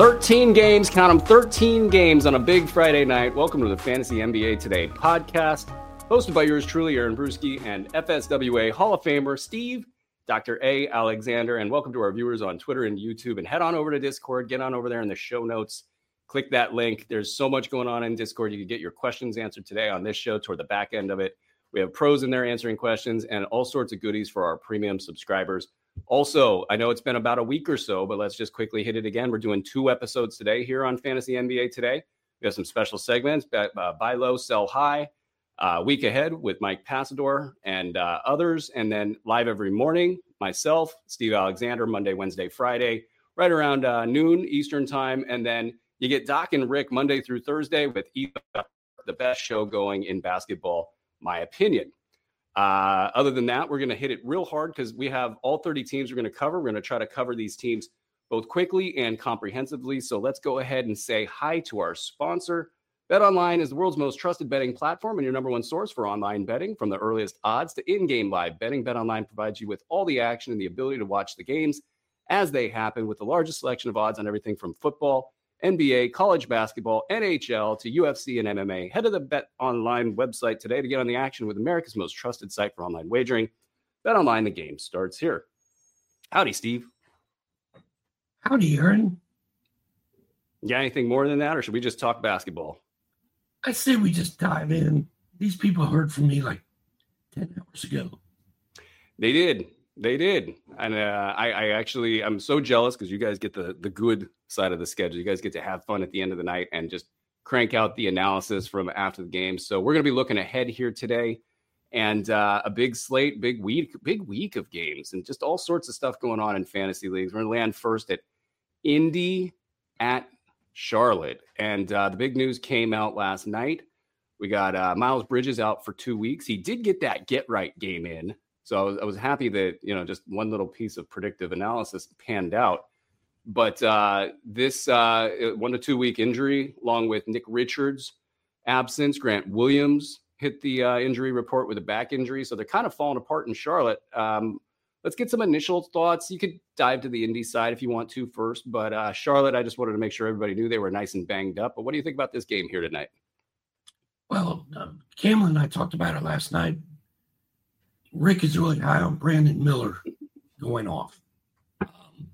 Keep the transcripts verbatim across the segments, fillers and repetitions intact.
thirteen games, count them, thirteen games on a big Friday night. Welcome to the Fantasy N B A Today podcast, hosted by yours truly, Aaron Bruski, and F S W A Hall of Famer Steve, Doctor A. Alexander. And welcome to our viewers on Twitter and YouTube. And head on over to Discord, get on over there in the show notes. Click that link. There's so much going on in Discord. You can get your questions answered today on this show toward the back end of it. We have pros in there answering questions and all sorts of goodies for our premium subscribers. Also, I know it's been about a week or so, but let's just quickly hit it again. We're doing two episodes today here on Fantasy N B A Today. We have some special segments, uh, Buy Low, Sell High, uh, Week Ahead with Mike Passador and uh, others, and then live every morning, myself, Steve Alexander, Monday, Wednesday, Friday, right around uh, noon Eastern time, and then you get Doc and Rick Monday through Thursday with the best show going in basketball, my opinion. Uh, other than that, we're going to hit it real hard because we have all thirty teams we're going to cover. We're going to try to cover these teams both quickly and comprehensively. So let's go ahead and say hi to our sponsor. BetOnline is the world's most trusted betting platform and your number one source for online betting. From the earliest odds to in-game live betting, BetOnline provides you with all the action and the ability to watch the games as they happen with the largest selection of odds on everything from football, N B A, college basketball, N H L to U F C and M M A. Head to the BetOnline website today to get on the action with America's most trusted site for online wagering. BetOnline, the game starts here. Howdy, Steve. Howdy, Aaron. You got anything more than that, or should we just talk basketball? I say we just dive in. These people heard from me like ten hours ago. They did. They did. And uh, I, I actually, I'm so jealous because you guys get the, the good side of the schedule. You guys get to have fun at the end of the night and just crank out the analysis from after the game. So we're going to be looking ahead here today and uh, a big slate, big week, big week of games and just all sorts of stuff going on in fantasy leagues. We're going to land first at Indy at Charlotte. And uh, the big news came out last night. We got uh, Miles Bridges out for two weeks. He did get that get right game in. So I was, I was happy that, you know, just one little piece of predictive analysis panned out. But uh, this uh, one to two week injury, along with Nick Richards' absence, Grant Williams hit the uh, injury report with a back injury. So they're kind of falling apart in Charlotte. Um, let's get some initial thoughts. You could dive to the Indy side if you want to first. But uh, Charlotte, I just wanted to make sure everybody knew they were nice and banged up. But what do you think about this game here tonight? Well, um, Cameron and I talked about it last night. Rick is really high on Brandon Miller going off. Um,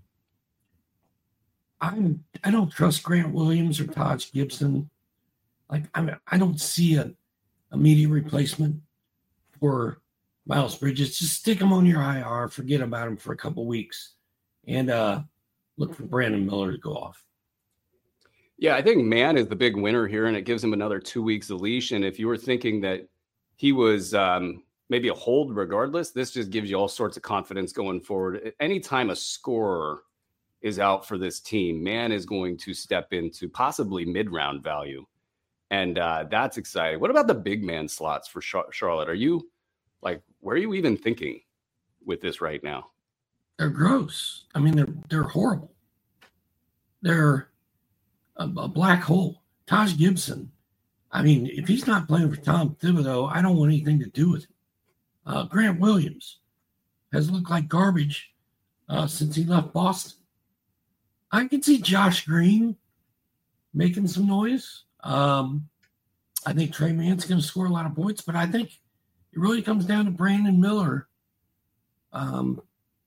I'm, I don't trust Grant Williams or Taj Gibson. Like, I mean, I don't see an immediate replacement for Miles Bridges. Just stick him on your I R, forget about him for a couple weeks, and uh, look for Brandon Miller to go off. Yeah, I think Mann is the big winner here, and it gives him another two weeks of leash. And if you were thinking that he was um, – maybe a hold regardless, this just gives you all sorts of confidence going forward. Anytime a scorer is out for this team, Mann is going to step into possibly mid-round value. And uh, that's exciting. What about the big man slots for Charlotte? Are you, like, where are you even thinking with this right now? They're gross. I mean, they're they're horrible. They're a, a black hole. Taj Gibson, I mean, if he's not playing for Tom Thibodeau, I don't want anything to do with him. Uh, Grant Williams has looked like garbage uh, since he left Boston. I can see Josh Green making some noise. Um, I think Trey Mann's going to score a lot of points, but I think it really comes down to Brandon Miller um,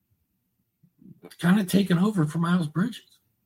kind of taking over for Miles Bridges.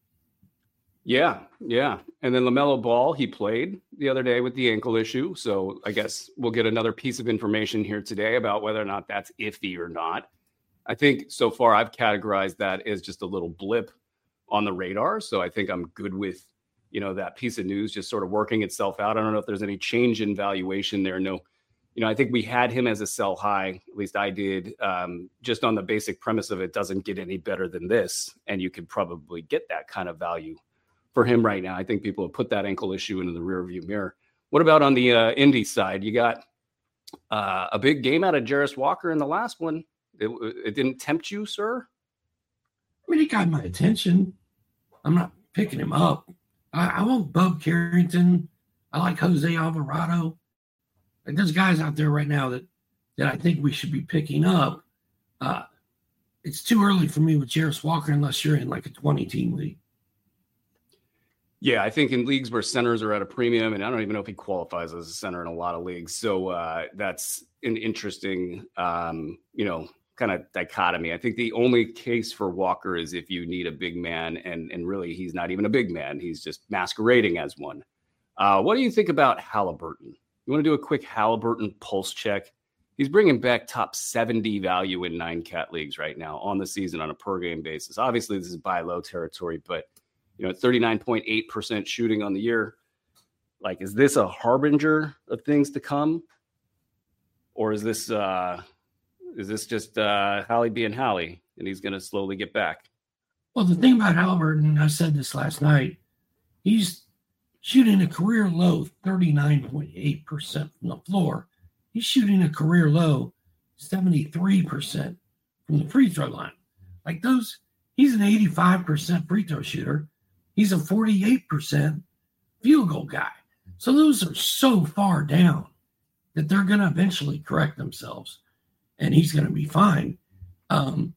Yeah, yeah. And then LaMelo Ball, he played the other day with the ankle issue. So I guess we'll get another piece of information here today about whether or not that's iffy or not. I think so far I've categorized that as just a little blip on the radar. So I think I'm good with, you know, that piece of news just sort of working itself out. I don't know if there's any change in valuation there. No, you know, I think we had him as a sell high, at least I did, um, just on the basic premise of it doesn't get any better than this. And you could probably get that kind of value for him right now. I think people have put that ankle issue into the rearview mirror. What about on the uh, Indy side? You got uh, a big game out of Jarris Walker in the last one. It, it didn't tempt you, sir? I mean, he got my attention. I'm not picking him up. I, I want Bub Carrington. I like Jose Alvarado. Like, there's guys out there right now that, that I think we should be picking up. Uh, it's too early for me with Jarris Walker unless you're in like a twenty-team league. Yeah, I think in leagues where centers are at a premium, and I don't even know if he qualifies as a center in a lot of leagues. So uh, that's an interesting, um, you know, kind of dichotomy. I think the only case for Walker is if you need a big man, and and really he's not even a big man. He's just masquerading as one. Uh, what do you think about Halliburton? You want to do a quick Halliburton pulse check? He's bringing back top seventy value in nine cat leagues right now on the season on a per game basis. Obviously, this is buy low territory, but you know, thirty-nine point eight percent shooting on the year. Like, is this a harbinger of things to come? Or is this uh, is this just uh, Hallie being Hallie, and he's going to slowly get back? Well, the thing about Halliburton, I said this last night, he's shooting a career low thirty-nine point eight percent from the floor. He's shooting a career low seventy-three percent from the free throw line. Like those, he's an eighty-five percent free throw shooter. He's a forty-eight percent field goal guy. So those are so far down that they're going to eventually correct themselves, and he's going to be fine. Um,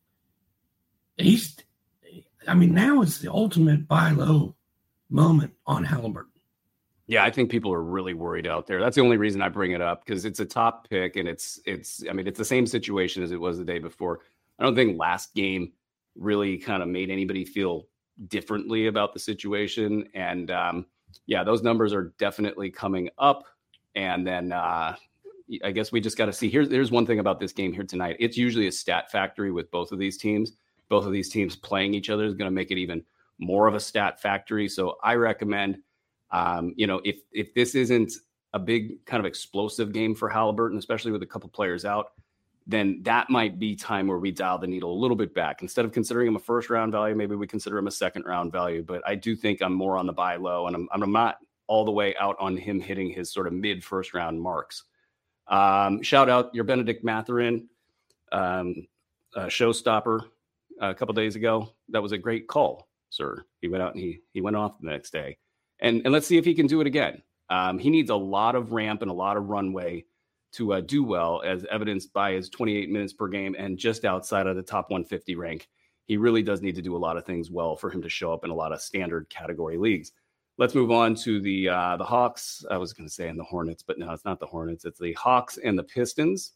he's, I mean, now is the ultimate buy low moment on Halliburton. Yeah, I think people are really worried out there. That's the only reason I bring it up, because it's a top pick, and it's it's. I mean, it's the same situation as it was the day before. I don't think last game really kind of made anybody feel differently about the situation, and um, yeah, those numbers are definitely coming up. And then uh, I guess we just got to see. Here's here's one thing about this game here tonight. It's usually a stat factory with both of these teams. Both of these teams playing each other is going to make it even more of a stat factory. So I recommend. Um, you know, if if this isn't a big kind of explosive game for Halliburton, especially with a couple players out, then that might be time where we dial the needle a little bit back. Instead of considering him a first round value, maybe we consider him a second round value. But I do think I'm more on the buy low, and I'm I'm not all the way out on him hitting his sort of mid first round marks. Um, shout out your Benedict Mathurin, um, uh, showstopper a couple days ago. That was a great call, sir. He went out and he he went off the next day. And, and let's see if he can do it again. Um, he needs a lot of ramp and a lot of runway to uh, do well, as evidenced by his twenty-eight minutes per game and just outside of the top one fifty rank. He really does need to do a lot of things well for him to show up in a lot of standard category leagues. Let's move on to the uh, the Hawks. I was going to say and the Hornets, but no, it's not the Hornets. It's the Hawks and the Pistons.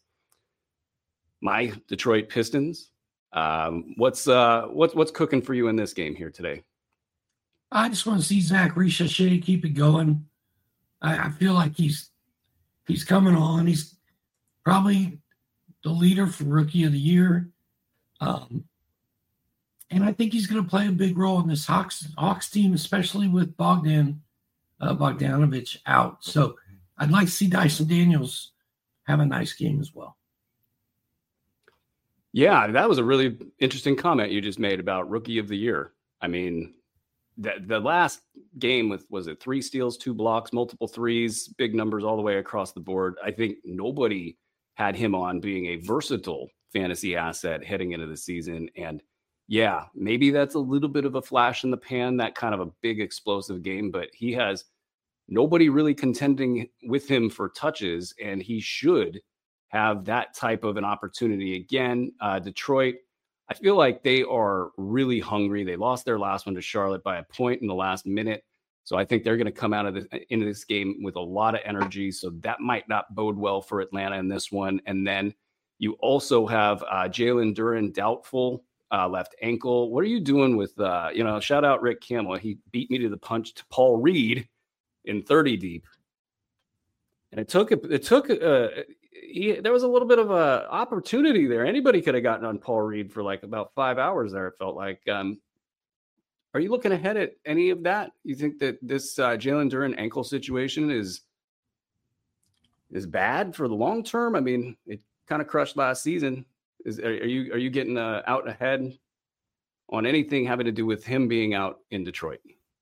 My Detroit Pistons. Um, what's uh, what's what's cooking for you in this game here today? I just want to see Zach Ricochet keep it going. I, I feel like he's he's coming on. He's probably the leader for Rookie of the Year. Um, and I think he's going to play a big role in this Hawks, Hawks team, especially with Bogdan uh, Bogdanovich out. So I'd like to see Dyson Daniels have a nice game as well. Yeah, that was a really interesting comment you just made about Rookie of the Year. I mean, The, the last game with, was it three steals, two blocks, multiple threes, big numbers all the way across the board. I think nobody had him on being a versatile fantasy asset heading into the season. And yeah, maybe that's a little bit of a flash in the pan, that kind of a big explosive game, but he has nobody really contending with him for touches, and he should have that type of an opportunity again. Uh, Detroit, I feel like they are really hungry. They lost their last one to Charlotte by a point in the last minute. So I think they're going to come out of this, into this game with a lot of energy. So that might not bode well for Atlanta in this one. And then you also have uh, Jalen Duren doubtful, uh, left ankle. What are you doing with, uh, you know, shout out Rick Campbell. He beat me to the punch to Paul Reed in thirty deep. And it took, it took, uh, He, there was a little bit of a opportunity there. Anybody could have gotten on Paul Reed for like about five hours there, it felt like. Um, are you looking ahead at any of that? You think that this uh, Jalen Duren ankle situation is is bad for the long term? I mean, it kind of crushed last season. Is are, are you are you getting uh, out ahead on anything having to do with him being out in Detroit?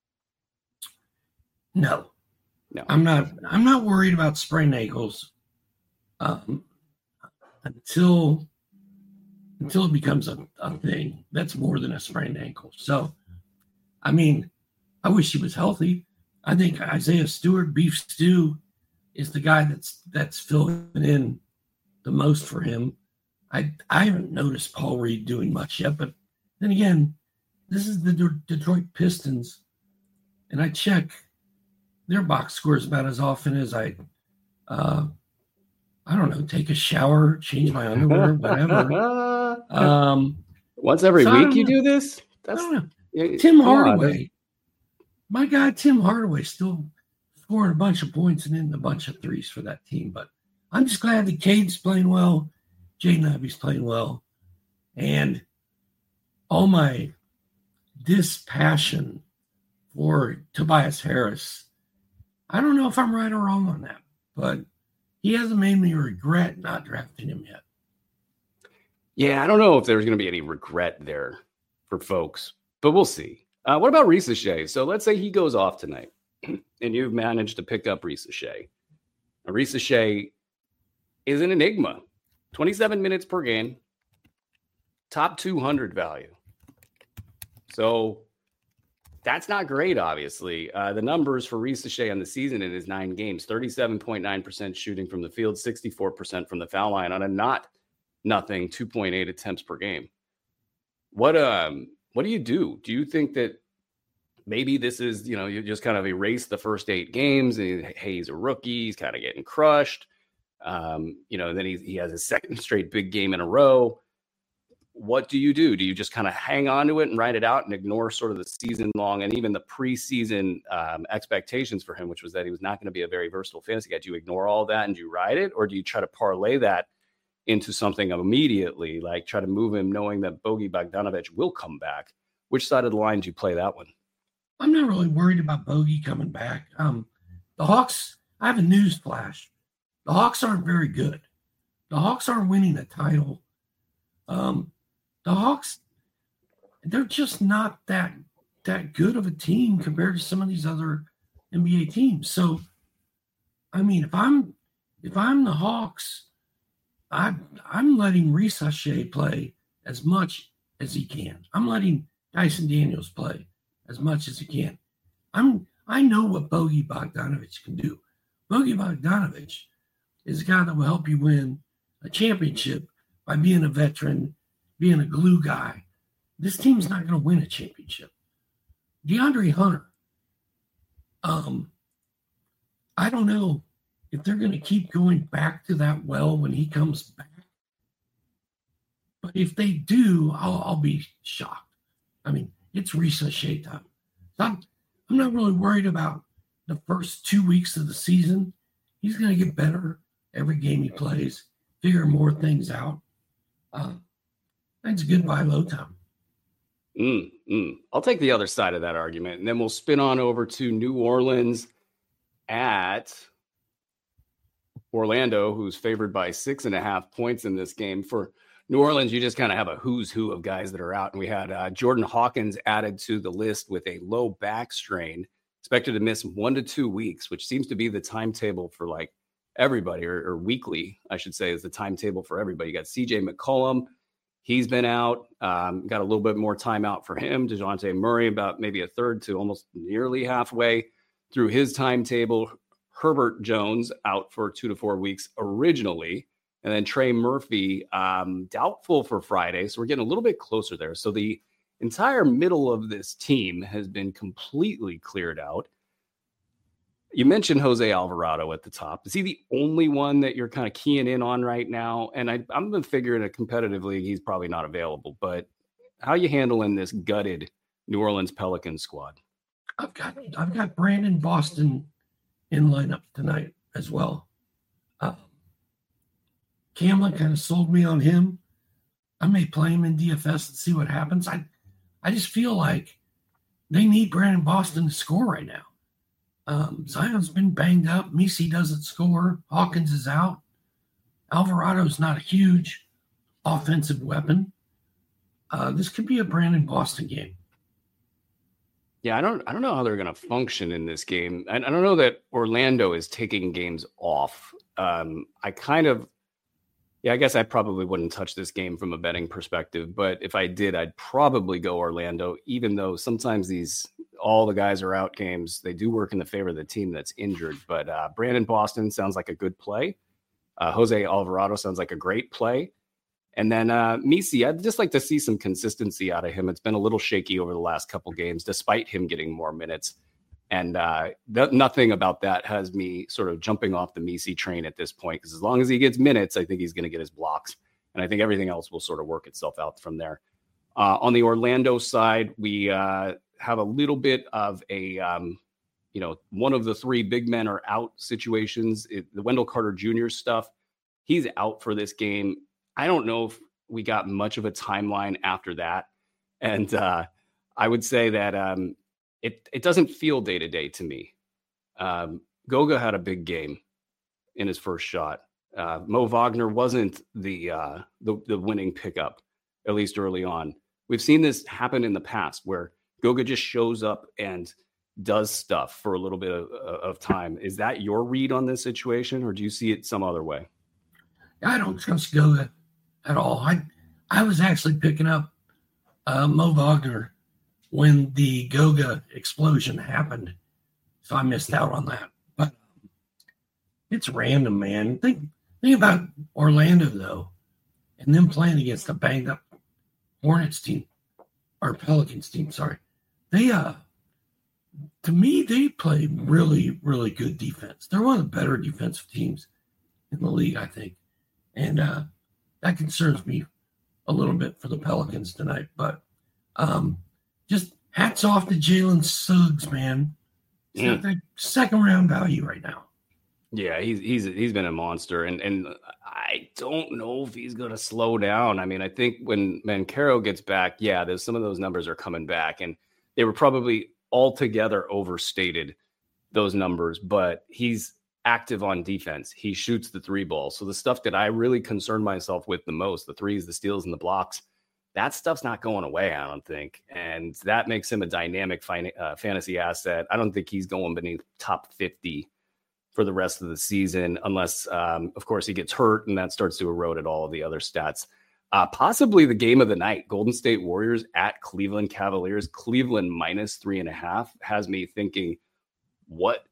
No, no, I'm not. I'm not worried about sprained ankles. Um, until until it becomes a, a thing that's more than a sprained ankle. So, I mean, I wish he was healthy. I think Isaiah Stewart, Beef Stew, is the guy that's that's filling in the most for him. I I haven't noticed Paul Reed doing much yet, but then again, this is the De- Detroit Pistons, and I check their box scores about as often as I, uh, I don't know, take a shower, change my underwear, whatever. Um, Once every so week you do this? That's I don't know. Yeah, Tim Hardaway, on, my guy Tim Hardaway still scoring a bunch of points and in a bunch of threes for that team. But I'm just glad that Cade's playing well, Jaden Ivey's playing well, and all my dispassion for Tobias Harris. I don't know if I'm right or wrong on that, but he hasn't made me regret not drafting him yet. Yeah, I don't know if there's going to be any regret there for folks, but we'll see. Uh, what about Reese Shea? So let's say he goes off tonight and you've managed to pick up Reese Shea. Now, Reese Shea is an enigma. twenty-seven minutes per game, top two hundred value. So that's not great, obviously. Uh, the numbers for Reese Shea on the season in his nine games, thirty-seven point nine percent shooting from the field, sixty-four percent from the foul line on a not nothing two point eight attempts per game. What um what do you do? Do you think that maybe this is, you know, you just kind of erase the first eight games and hey, he's a rookie, he's kind of getting crushed. Um, you know, and then he, he has his second straight big game in a row. What do you do? Do you just kind of hang on to it and write it out and ignore sort of the season long and even the preseason um, expectations for him, which was that he was not going to be a very versatile fantasy guy? Do you ignore all that and do you ride it? Or do you try to parlay that into something immediately, like try to move him knowing that Bogey Bogdanovic will come back? Which side of the line do you play that one? I'm not really worried about Bogey coming back. Um, the Hawks, I have a news flash. The Hawks aren't very good. The Hawks aren't winning a title. Um, the Hawks, they're just not that that good of a team compared to some of these other N B A teams. So, I mean, if I'm if I'm the Hawks, I I'm letting Reese Shea play as much as he can. I'm letting Dyson Daniels play as much as he can. I'm I know what Bogey Bogdanovic can do. Bogey Bogdanovic is a guy that will help you win a championship by being a veteran, being a glue guy. This team's not going to win a championship. DeAndre Hunter, um, I don't know if they're going to keep going back to that well when he comes back. But if they do, I'll, I'll be shocked. I mean, it's Reese Shea time. So I'm, I'm not really worried about the first two weeks of the season. He's going to get better every game he plays, figure more things out. Uh, that's good buy low time. Mm, mm. I'll take the other side of that argument, and then we'll spin on over to New Orleans at Orlando, who's favored by six and a half points in this game. For New Orleans, you just kind of have a who's who of guys that are out. And we had uh, Jordan Hawkins added to the list with a low back strain, expected to miss one to two weeks, which seems to be the timetable for like everybody, or, or weekly, I should say, is the timetable for everybody. You got C J McCollum. He's been out, um, got a little bit more time out for him. DeJounte Murray, about maybe a third to almost nearly halfway through his timetable. Herbert Jones out for two to four weeks originally. And then Trey Murphy, um, doubtful for Friday. So we're getting a little bit closer there. So the entire middle of this team has been completely cleared out. You mentioned Jose Alvarado at the top. Is he the only one that you're kind of keying in on right now? And I, I'm going to figure in a competitive league, he's probably not available. But how are you handling this gutted New Orleans Pelicans squad? I've got I've got Brandon Boston in lineup tonight as well. Uh, Camlin kind of sold me on him. I may play him in D F S and see what happens. I, I just feel like they need Brandon Boston to score right now. Um, Zion's been banged up. Messi doesn't score. Hawkins is out. Alvarado's not a huge offensive weapon. Uh, this could be a Brandon Boston game. Yeah, I don't I don't know how they're going to function in this game. And I don't know that Orlando is taking games off. Um, I kind of, yeah, I guess I probably wouldn't touch this game from a betting perspective. But if I did, I'd probably go Orlando, even though sometimes these all the guys are out games, they do work in the favor of the team that's injured. But uh, Brandon Boston sounds like a good play. Uh, Jose Alvarado sounds like a great play. And then uh, Messi, I'd just like to see some consistency out of him. It's been a little shaky over the last couple games, despite him getting more minutes. And uh, th- nothing about that has me sort of jumping off the Messi train at this point, because as long as he gets minutes, I think he's going to get his blocks. And I think everything else will sort of work itself out from there. Uh, on the Orlando side, we uh, have a little bit of a, um, you know, one of the three big men are out situations. It, the Wendell Carter Junior stuff, he's out for this game. I don't know if we got much of a timeline after that. And uh, I would say that um, it, it doesn't feel day-to-day to me. Um, Goga had a big game in his first shot. Uh, Mo Wagner wasn't the, uh, the the winning pickup, at least early on. We've seen this happen in the past where Goga just shows up and does stuff for a little bit of, of time. Is that your read on this situation, or do you see it some other way? I don't trust Goga at all. I I was actually picking up uh, Mo Wagner when the Goga explosion happened, so I missed out on that. But um, it's random, man. Think think about Orlando though, and them playing against a banged up Hornets team or Pelicans team. Sorry, they uh. To me, they play really, really good defense. They're one of the better defensive teams in the league, I think. And uh, that concerns me a little bit for the Pelicans tonight. But um, just hats off to Jalen Suggs, man. He's got that second round value right now. Yeah, he's he's he's been a monster, and and I don't know if he's going to slow down. I mean, I think when Banchero gets back, yeah, there's some of those numbers are coming back, and they were probably altogether overstated, those numbers, but he's active on defense. He shoots the three ball. So the stuff that I really concern myself with the most, the threes, the steals, and the blocks, that stuff's not going away, I don't think. And that makes him a dynamic fin- uh, fantasy asset. I don't think he's going beneath top fifty for the rest of the season, unless, um, of course, he gets hurt and that starts to erode at all of the other stats. Uh, possibly the game of the night, Golden State Warriors at Cleveland Cavaliers. Cleveland minus three and a half has me thinking, what,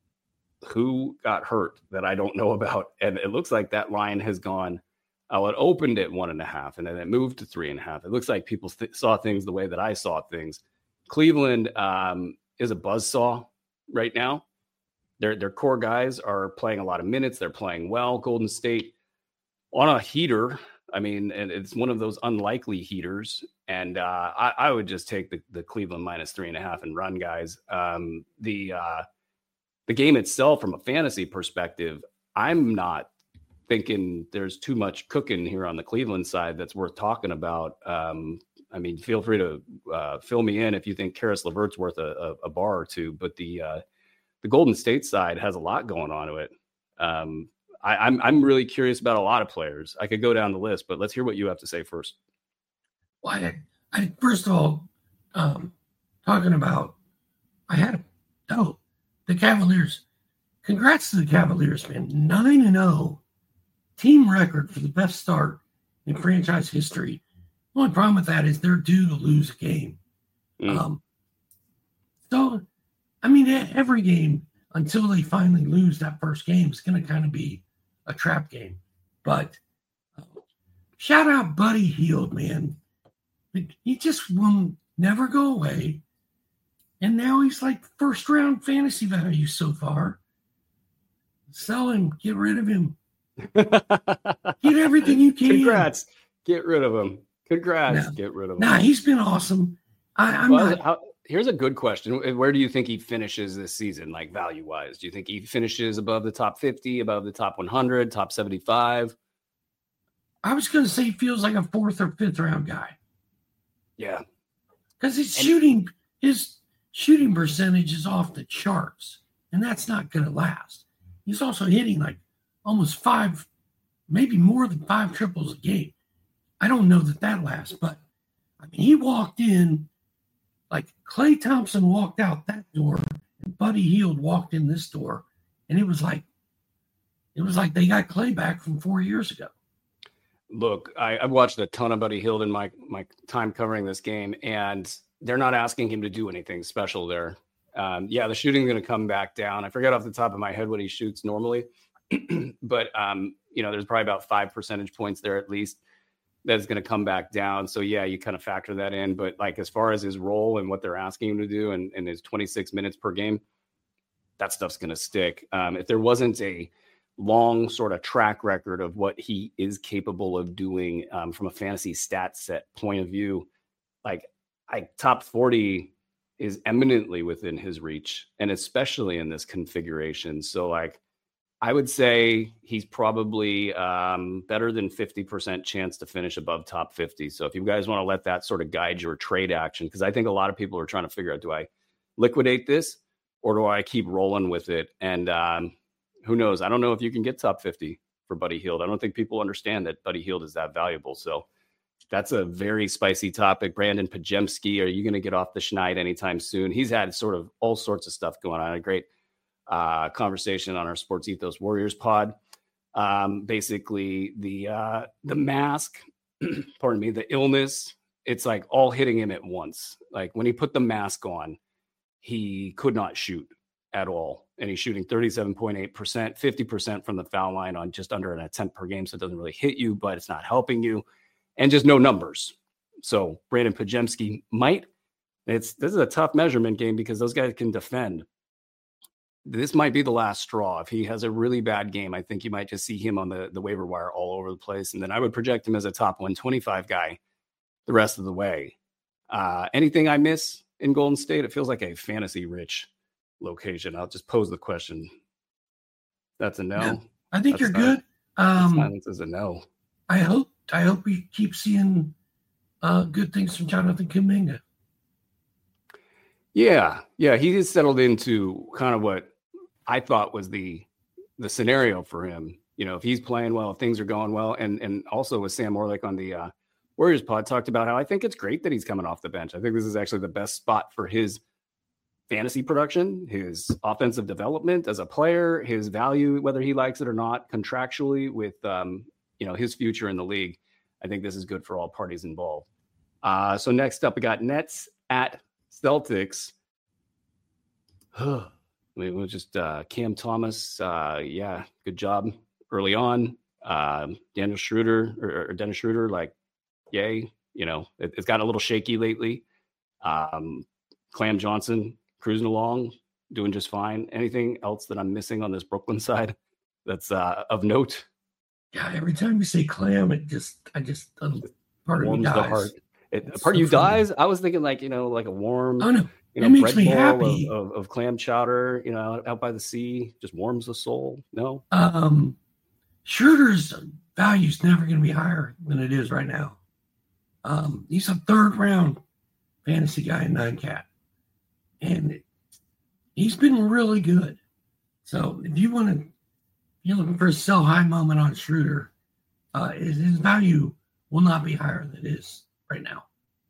who got hurt that I don't know about? And it looks like that line has gone, oh, it opened at one and a half and then it moved to three and a half. It looks like people th- saw things the way that I saw things. Cleveland um, is a buzzsaw right now. Their, their core guys are playing a lot of minutes. They're playing well. Golden State on a heater. I mean, and it's one of those unlikely heaters. And uh, I, I would just take the, the Cleveland minus three and a half and run, guys. Um, the uh, the game itself, from a fantasy perspective, I'm not thinking there's too much cooking here on the Cleveland side that's worth talking about. Um, I mean, feel free to uh, fill me in if you think Karis LeVert's worth a, a, a bar or two. But the uh, the Golden State side has a lot going on to it. Um, I, I'm I'm really curious about a lot of players. I could go down the list, but let's hear what you have to say first. Well, I, I first of all, um, talking about, I had oh, the Cavaliers. Congrats to the Cavaliers, man. Nine and zero, team record for the best start in franchise history. The only problem with that is they're due to lose a game. Mm. Um, so, I mean, every game until they finally lose that first game is going to kind of be a trap game. But uh, shout out Buddy Hield, man. He just will never go away. And now he's like first round fantasy value so far. Sell him, get rid of him. Get everything you can. Congrats. Get rid of him. Congrats. Nah, get rid of him. Nah, he's been awesome. I, I'm well, not. How, here's a good question. Where do you think he finishes this season, like value-wise? Do you think he finishes above the top fifty, above the top one hundred, top seventy-five? I was going to say he feels like a fourth or fifth round guy. Yeah. Because his and, shooting, his shooting percentage is off the charts, and that's not going to last. He's also hitting like almost five, maybe more than five triples a game. I don't know that that lasts, but I mean, he walked in like Klay Thompson walked out that door, and Buddy Hield walked in this door, and it was like, it was like they got Klay back from four years ago. Look, I, I've watched a ton of Buddy Hield in my my time covering this game, and they're not asking him to do anything special there. Um, yeah, the shooting's going to come back down. I forget off the top of my head what he shoots normally, but um, you know, there's probably about five percentage points there at least that's going to come back down. So yeah, you kind of factor that in. But like as far as his role and what they're asking him to do, and, and his twenty-six minutes per game, that stuff's going to stick. Um, if there wasn't a long sort of track record of what he is capable of doing um, from a fantasy stat set point of view, like I top forty is eminently within his reach, and especially in this configuration. So like, I would say he's probably um, better than fifty percent chance to finish above top fifty. So if you guys want to let that sort of guide your trade action, because I think a lot of people are trying to figure out, do I liquidate this or do I keep rolling with it? And um, who knows? I don't know if you can get top fifty for Buddy Hield. I don't think people understand that Buddy Hield is that valuable. So that's a very spicy topic. Brandon Pajemski, are you going to get off the schneid anytime soon? He's had sort of all sorts of stuff going on. A great uh, conversation on our Sports Ethos Warriors pod. Um, basically, the uh, the mask, pardon me, the illness, it's like all hitting him at once. Like when he put the mask on, he could not shoot at all. And he's shooting thirty-seven point eight percent, fifty percent from the foul line on just under an attempt per game. So it doesn't really hit you, but it's not helping you. And just no numbers. So Brandon Pajemski might, it's, this is a tough measurement game because those guys can defend. This might be the last straw. If he has a really bad game, I think you might just see him on the, the waiver wire all over the place. And then I would project him as a top one twenty-five guy the rest of the way. Uh, anything I miss in Golden State? It feels like a fantasy rich location. I'll just pose the question. That's a no. Yeah, I think That's you're not, good. Um, silence is a no. I hope I hope we keep seeing uh, good things from Jonathan Kuminga. Yeah, yeah, he has settled into kind of what I thought was the the scenario for him. You know, if he's playing well, if things are going well, and and also with Sam Orlick on the uh, Warriors pod talked about how I think it's great that he's coming off the bench. I think this is actually the best spot for his fantasy production, his offensive development as a player, his value, whether he likes it or not, contractually with um, you know, his future in the league. I think this is good for all parties involved. Uh, so next up, we got Nets at Celtics. I mean, it was just uh, Cam Thomas. Uh, yeah, good job early on. Uh, Daniel Schroeder or, or Dennis Schroeder, like, yay. You know, it, it's gotten a little shaky lately. Um, Clam Johnson cruising along, doing just fine. Anything else that I'm missing on this Brooklyn side that's uh, of note? Yeah, every time you say Clam, it just, I just, a part of me dies. The heart. It, a part so of you funny. dies? I was thinking like, you know, like a warm, oh, no. you know, it makes bread me bowl happy. Of, of, of clam chowder, you know, out by the sea, just warms the soul. No? Um, Schroeder's value is never going to be higher than it is right now. Um, he's a third round fantasy guy in nine cat. And he's been really good. So if you want to, you're looking for a sell high moment on Schroeder, uh, his, his value will not be higher than it is right now.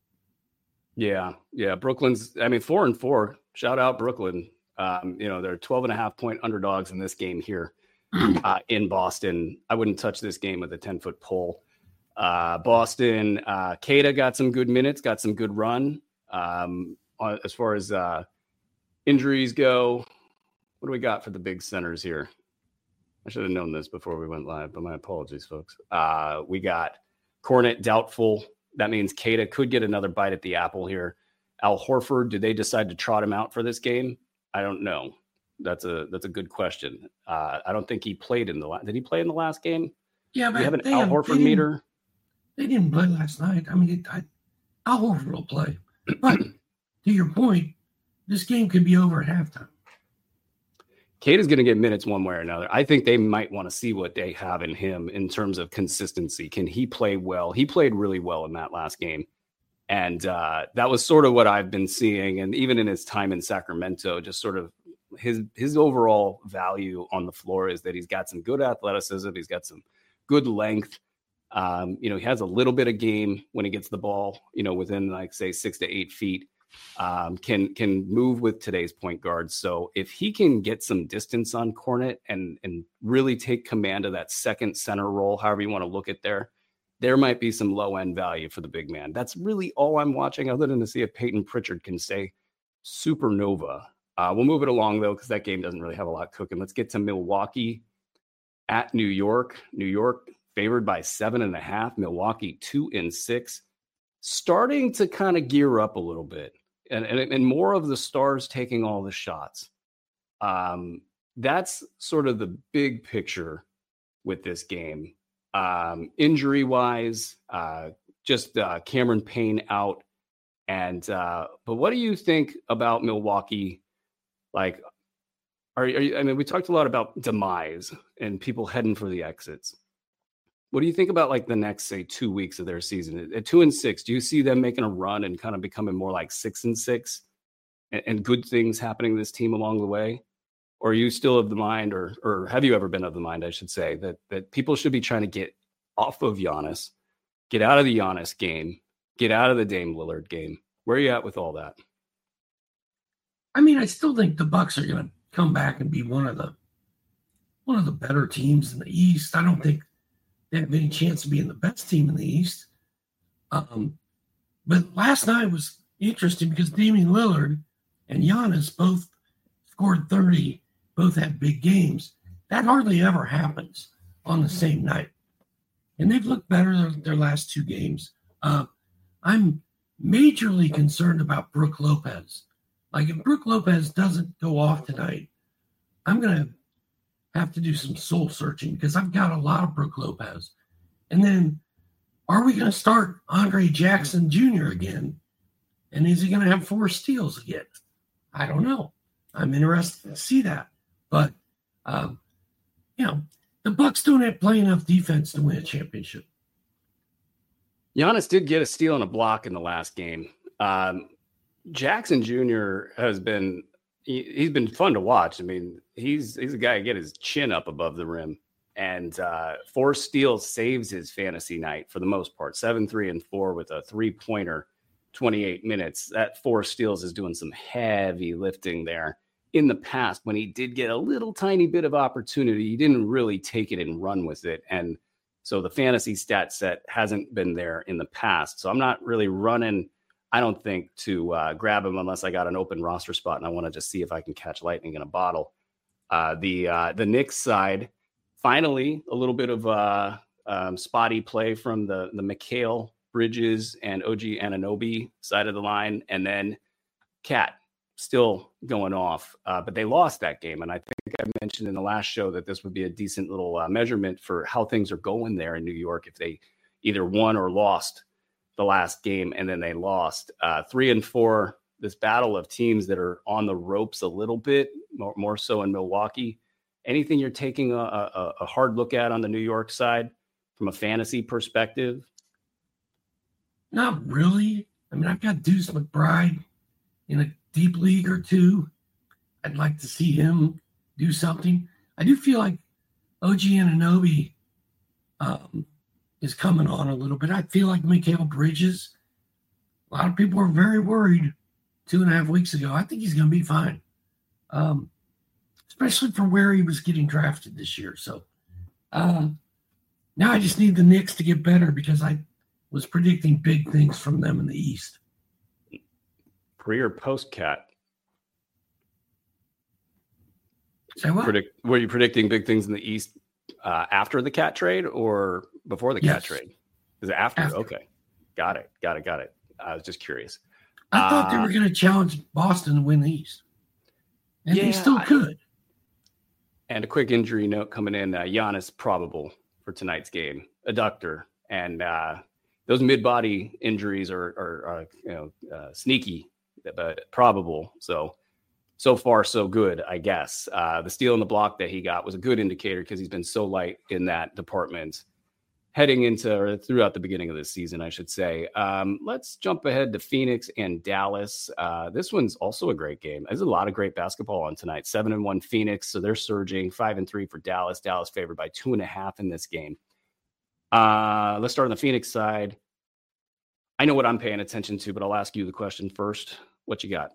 Yeah. Yeah. Brooklyn's, I mean, four and four, shout out Brooklyn. Um, you know, they're twelve and a half point underdogs in this game here uh, in Boston. I wouldn't touch this game with a ten foot pole. Uh, Boston, uh, Keita got some good minutes, got some good run. Um, as far as uh, injuries go, what do we got for the big centers here? I should have known this before we went live, but my apologies, folks. Uh, we got Cornet doubtful. That means Keita could get another bite at the apple here. Al Horford, did they decide to trot him out for this game? I don't know. That's a that's a good question. Uh, I don't think he played in the last. Did he play in the last game? Yeah, but do you have an they Al have, Horford they meter? They didn't play last night. I mean, it, I, Al Horford will play. But to your point, this game could be over at halftime. Kate is going to get minutes one way or another. I think they might want to see what they have in him in terms of consistency. Can he play well? He played really well in that last game. And uh, that was sort of what I've been seeing. And even in his time in Sacramento, just sort of his his overall value on the floor is that he's got some good athleticism. He's got some good length. Um, you know, he has a little bit of game when he gets the ball, you know, within like, say, six to eight feet. Um, can can move with today's point guards. So if he can get some distance on Cornet and and really take command of that second center role, however you want to look at there, there might be some low end value for the big man. That's really all I'm watching, other than to see if Peyton Pritchard can stay supernova. Uh, we'll move it along though, because that game doesn't really have a lot cooking. Let's get to Milwaukee at New York. New York favored by seven and a half. Milwaukee two and six, starting to kind of gear up a little bit. And, and, and more of the stars taking all the shots. Um, that's sort of the big picture with this game. Um, injury wise, uh, just uh, Cameron Payne out. And, uh, but what do you think about Milwaukee? Like, are, are you, I mean, we talked a lot about demise and people heading for the exits. What do you think about like the next, say, two weeks of their season at two and six? Do you see them making a run and kind of becoming more like six and six and, and good things happening to this team along the way? Or are you still of the mind, or or have you ever been of the mind, I should say, that that people should be trying to get off of Giannis, get out of the Giannis game, get out of the Dame Lillard game? Where are you at with all that? I mean, I still think the Bucks are going to come back and be one of the one of the better teams in the East. I don't think they have any chance of being the best team in the East. Um, but last night was interesting because Damian Lillard and Giannis both scored thirty, both had big games. That hardly ever happens on the same night. And they've looked better than their last two games. Uh, I'm majorly concerned about Brook Lopez. Like, if Brook Lopez doesn't go off tonight, I'm going to have to do some soul searching because I've got a lot of Brook Lopez. And then, are we going to start Andre Jackson Junior again? And is he going to have four steals again? I don't know. I'm interested to see that. But, um, you know, the Bucks don't have play enough defense to win a championship. Giannis did get a steal and a block in the last game. Um, Jackson Junior has been he, he's been fun to watch. I mean, he's he's a guy who get his chin up above the rim, and uh, four steals saves his fantasy night for the most part. Seven, three, and four with a three pointer, twenty-eight minutes. That four steals is doing some heavy lifting there. In the past, when he did get a little tiny bit of opportunity, he didn't really take it and run with it, and so the fantasy stat set hasn't been there in the past. So I'm not really running, I don't think, to uh, grab him unless I got an open roster spot and I want to just see if I can catch lightning in a bottle. Uh, the uh, the Knicks side, finally, a little bit of uh, um, spotty play from the, the Mikal Bridges and O G Anunoby side of the line. And then Cat still going off. Uh, but they lost that game. And I think I mentioned in the last show that this would be a decent little uh, measurement for how things are going there in New York if they either won or lost the last game, and then they lost uh, three and four. This battle of teams that are on the ropes a little bit more, more so in Milwaukee. Anything you're taking a, a, a hard look at on the New York side from a fantasy perspective? Not really. I mean, I've got Deuce McBride in a deep league or two. I'd like to see him do something. I do feel like O G Anunoby um, is coming on a little bit. I feel like Mikal Bridges, a lot of people were very worried two and a half weeks ago. I think he's going to be fine, um, especially for where he was getting drafted this year. So uh, now I just need the Knicks to get better because I was predicting big things from them in the East. Pre or post Cat? Say what? Predict, were you predicting big things in the East uh, after the Cat trade or before the Cat Yes. trade? Is it after? After. Okay. Got it. Got it. Got it. I was just curious. I thought they Uh, were going to challenge Boston to win the East. And Yeah, they still I- could. And a quick injury note coming in, uh, Giannis probable for tonight's game, adductor. And uh, those mid-body injuries are, are, are you know, uh, sneaky, but probable. So, so far, so good, I guess. Uh, the steal and the block that he got was a good indicator because he's been so light in that department heading into or throughout the beginning of this season, I should say. Um, let's jump ahead to Phoenix and Dallas. Uh, this one's also a great game. There's a lot of great basketball on tonight. Seven and one Phoenix, so they're surging. Five and three for Dallas. Dallas favored by two and a half in this game. Uh, let's start on the Phoenix side. I know what I'm paying attention to, but I'll ask you the question first. What you got?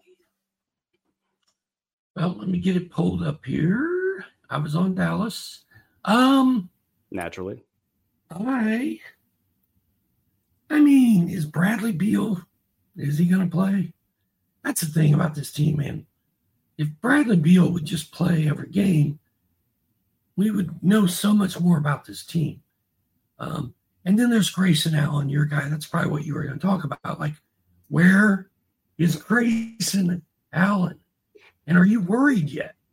Well, let me get it pulled up here. I was on Dallas. Um, Naturally. I, I mean, is Bradley Beal, is he going to play? That's the thing about this team, man. If Bradley Beal would just play every game, we would know so much more about this team. Um, and then there's Grayson Allen, your guy. That's probably what you were going to talk about. Like, where is Grayson Allen? And are you worried yet?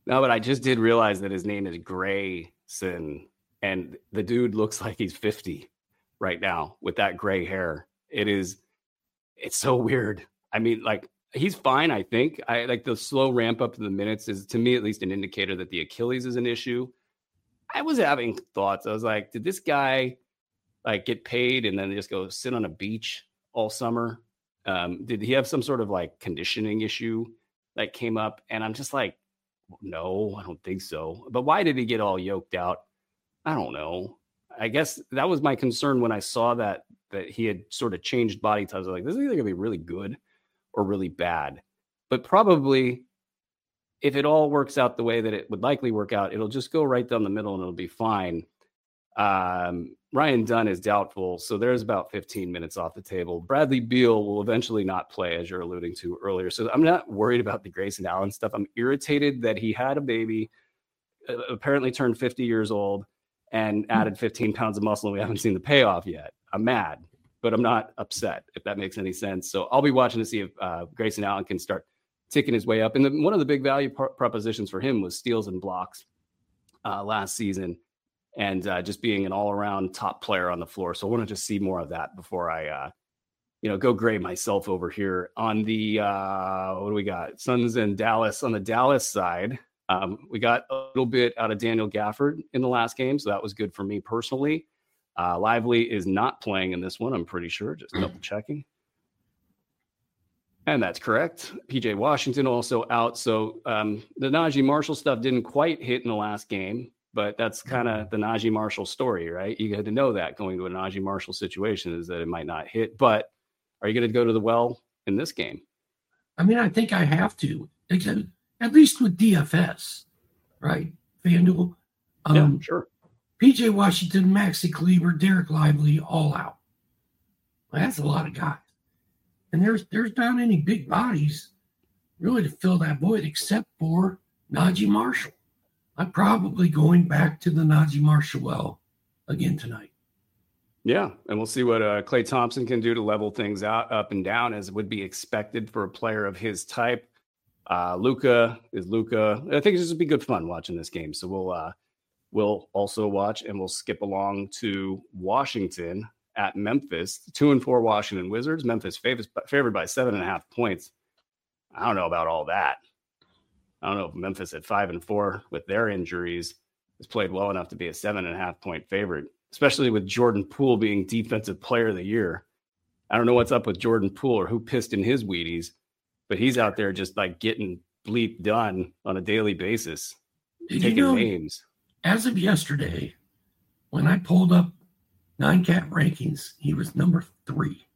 No, but I just did realize that his name is Grayson, and the dude looks like he's fifty right now with that gray hair. It is, it's so weird. I mean, like, he's fine, I think. I like the slow ramp up to the minutes is, to me at least, an indicator that the Achilles is an issue. I was having thoughts. I was like, did this guy like get paid and then just go sit on a beach all summer? Um, did he have some sort of like conditioning issue that came up? And I'm just like, no, I don't think so. But why did he get all yoked out? I don't know. I guess that was my concern when I saw that that he had sort of changed body types. I was like, this is either going to be really good or really bad. But probably if it all works out the way that it would likely work out, it'll just go right down the middle and it'll be fine. Um, Ryan Dunn is doubtful, so there's about fifteen minutes off the table. Bradley Beal will eventually not play, as you're alluding to earlier. So I'm not worried about the Grayson Allen stuff. I'm irritated that he had a baby, uh, apparently turned fifty years old, and added fifteen pounds of muscle, and we haven't seen the payoff yet. I'm mad, but I'm not upset, if that makes any sense. So I'll be watching to see if uh, Grayson Allen can start ticking his way up. And the, one of the big value pro- propositions for him was steals and blocks uh, last season. And uh, just being an all-around top player on the floor. So I want to just see more of that before I, uh, you know, go grade myself over here. On the, uh, what do we got? Suns and Dallas. On the Dallas side, um, we got a little bit out of Daniel Gafford in the last game, so that was good for me personally. Uh, Lively is not playing in this one, I'm pretty sure, just double-checking. And that's correct. P J Washington also out. So um, the Najee Marshall stuff didn't quite hit in the last game. But that's kind of the Najee Marshall story, right? You had to know that going to a Najee Marshall situation is that it might not hit. But are you going to go to the well in this game? I mean, I think I have to, at least with D F S, right? FanDuel. Um, yeah, sure. P J Washington, Maxi Kleber, Derek Lively, all out. Well, that's a lot of guys. And there's there's not any big bodies really to fill that void except for Najee Marshall. I'm probably going back to the Najee Marshall well again tonight. Yeah, and we'll see what uh, Klay Thompson can do to level things out up and down, as would be expected for a player of his type. Uh, Luka is Luka. I think it's just be good fun watching this game. So we'll uh, we'll also watch, and we'll skip along to Washington at Memphis. Two and four Washington Wizards. Memphis favored favored by seven and a half points. I don't know about all that. I don't know if Memphis at five and four with their injuries has played well enough to be a seven and a half point favorite, especially with Jordan Poole being defensive player of the year. I don't know what's up with Jordan Poole or who pissed in his Wheaties, but he's out there just like getting bleep done on a daily basis, Did taking you know, names. As of yesterday, when I pulled up nine cat rankings, he was number three.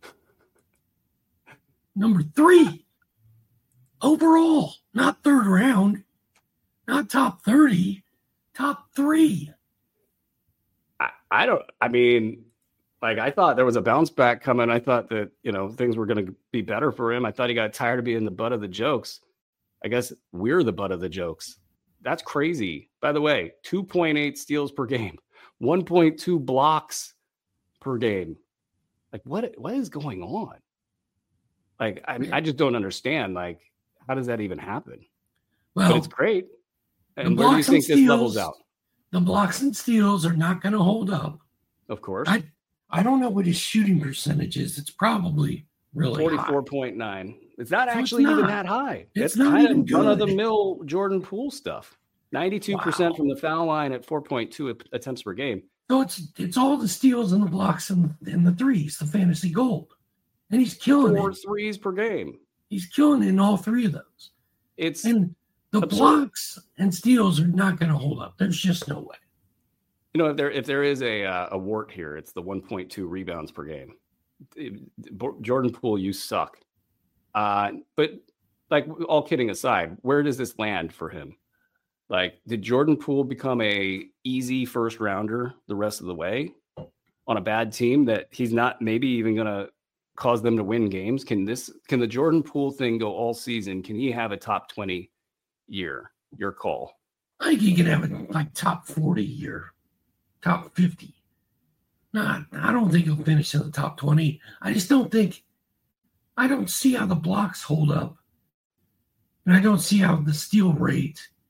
Number three overall. Not third round, not top thirty, top three. I, I don't, I mean, like I thought there was a bounce back coming. I thought that, you know, things were going to be better for him. I thought he got tired of being the butt of the jokes. I guess we're the butt of the jokes. That's crazy. By the way, two point eight steals per game, one point two blocks per game. Like what, what is going on? Like, I mean, I just don't understand. Like, how does that even happen? Well, but it's great. And where do you think steals, this levels out? The blocks and steals are not going to hold up. Of course. I I don't know what his shooting percentage is. It's probably really forty-four point nine. It's not so actually it's not. even that high. It's It's not kind even of good. run-of-the-mill Jordan Poole stuff. ninety-two percent Wow. from the foul line at four point two attempts per game. So it's it's all the steals and the blocks and, and the threes, the fantasy gold. And he's killing Four it. threes per game. He's killing it in all three of those. It's And the absurd. blocks and steals are not going to hold up. There's just no way. You know, if there if there is a uh, a wart here, it's the one point two rebounds per game. It- Jordan Poole, you suck. Uh, but like, all kidding aside, where does this land for him? Like, did Jordan Poole become a easy first rounder the rest of the way on a bad team that he's not maybe even going to cause them to win games? Can this can the Jordan Poole thing go all season? Can he have a top twenty year? Your call. I think he could have a like top forty year, top fifty. No, I don't think he'll finish in the top twenty. I just don't think, I don't see how the blocks hold up. And I don't see how the steal rate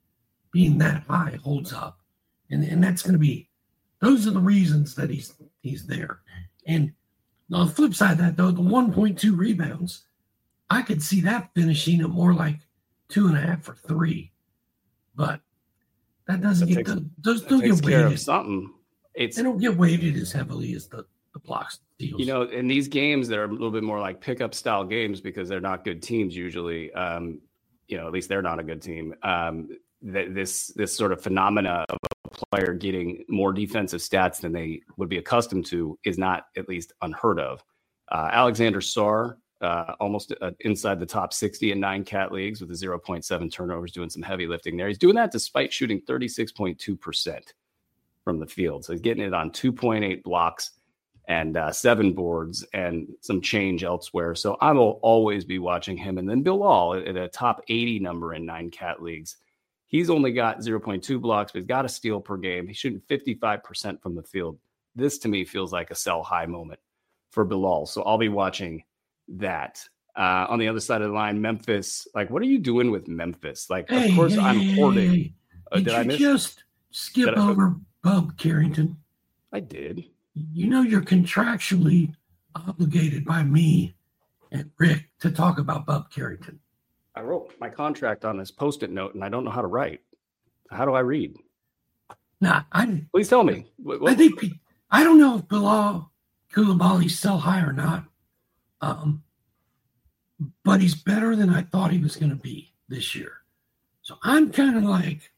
being that high holds up. And, and that's going to be, those are the reasons that he's he's there. And on the flip side of that, though, the one point two rebounds, I could see that finishing at more like two and a half or three. But that doesn't that get, takes, those don't get weighted. Something. It's, they don't get weighted as heavily as the, the blocks. You know, in these games that are a little bit more like pickup style games because they're not good teams usually, um, you know, at least they're not a good team. Um, th- this this sort of phenomena of a player getting more defensive stats than they would be accustomed to is not at least unheard of. Uh, Alexander Sarr, uh, almost uh, inside the top sixty in nine cat leagues with a zero point seven turnovers, doing some heavy lifting there. He's doing that despite shooting thirty-six point two percent from the field. So he's getting it on two point eight blocks and uh, seven boards and some change elsewhere. So I will always be watching him. And then Bilal at a top eighty number in nine cat leagues. He's only got zero point two blocks, but he's got a steal per game. He's shooting fifty-five percent from the field. This to me feels like a sell high moment for Bilal. So I'll be watching that. Uh, on the other side of the line, Memphis. Like, what are you doing with Memphis? Like, hey, of course hey, I'm hoarding. Hey, uh, did, did I miss? Just skip I, over Bub Carrington? I did. You know you're contractually obligated by me and Rick to talk about Bub Carrington. I wrote my contract on this Post-it note, and I don't know how to write. How do I read? Nah, I. Please tell me. What, what? I think I don't know if Bilal Coulibaly's sell high or not, um, but he's better than I thought he was going to be this year. So I'm kind of like,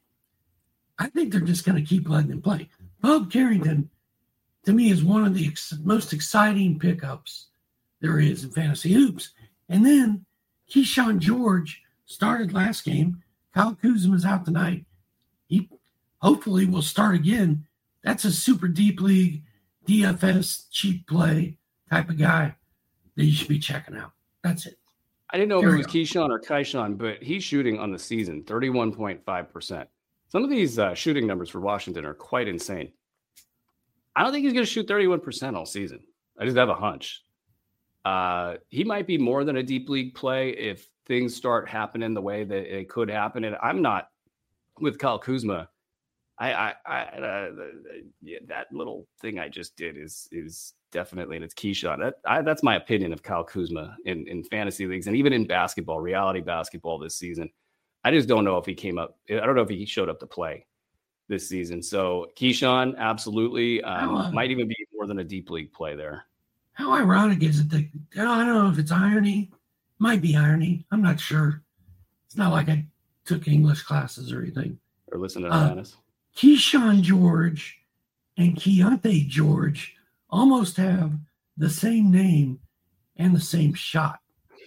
I think they're just going to keep letting him play. Bub Carrington, to me, is one of the ex- most exciting pickups there is in fantasy hoops. And then Keyshawn George started last game. Kyle Kuzma's out tonight. He hopefully will start again. That's a super deep league, D F S, cheap play type of guy that you should be checking out. That's it. I didn't know Here if it was Keyshawn or Keyshawn, but he's shooting on the season thirty-one point five percent. Some of these uh, shooting numbers for Washington are quite insane. I don't think he's going to shoot thirty-one percent all season. I just have a hunch. Uh, he might be more than a deep league play if things start happening the way that it could happen. And I'm not with Kyle Kuzma. I, I, I uh, yeah, that little thing I just did is is definitely, and it's Keyshawn. That I, that's my opinion of Kyle Kuzma in, in fantasy leagues and even in basketball, reality basketball this season. I just don't know if he came up. I don't know if he showed up to play this season. So Keyshawn, absolutely, um, uh, might even be more than a deep league play there. How ironic is it that, I don't know if it's irony, might be irony. I'm not sure. It's not like I took English classes or anything. Or listen to uh, Dennis. Keyshawn George and Keontae George almost have the same name and the same shot.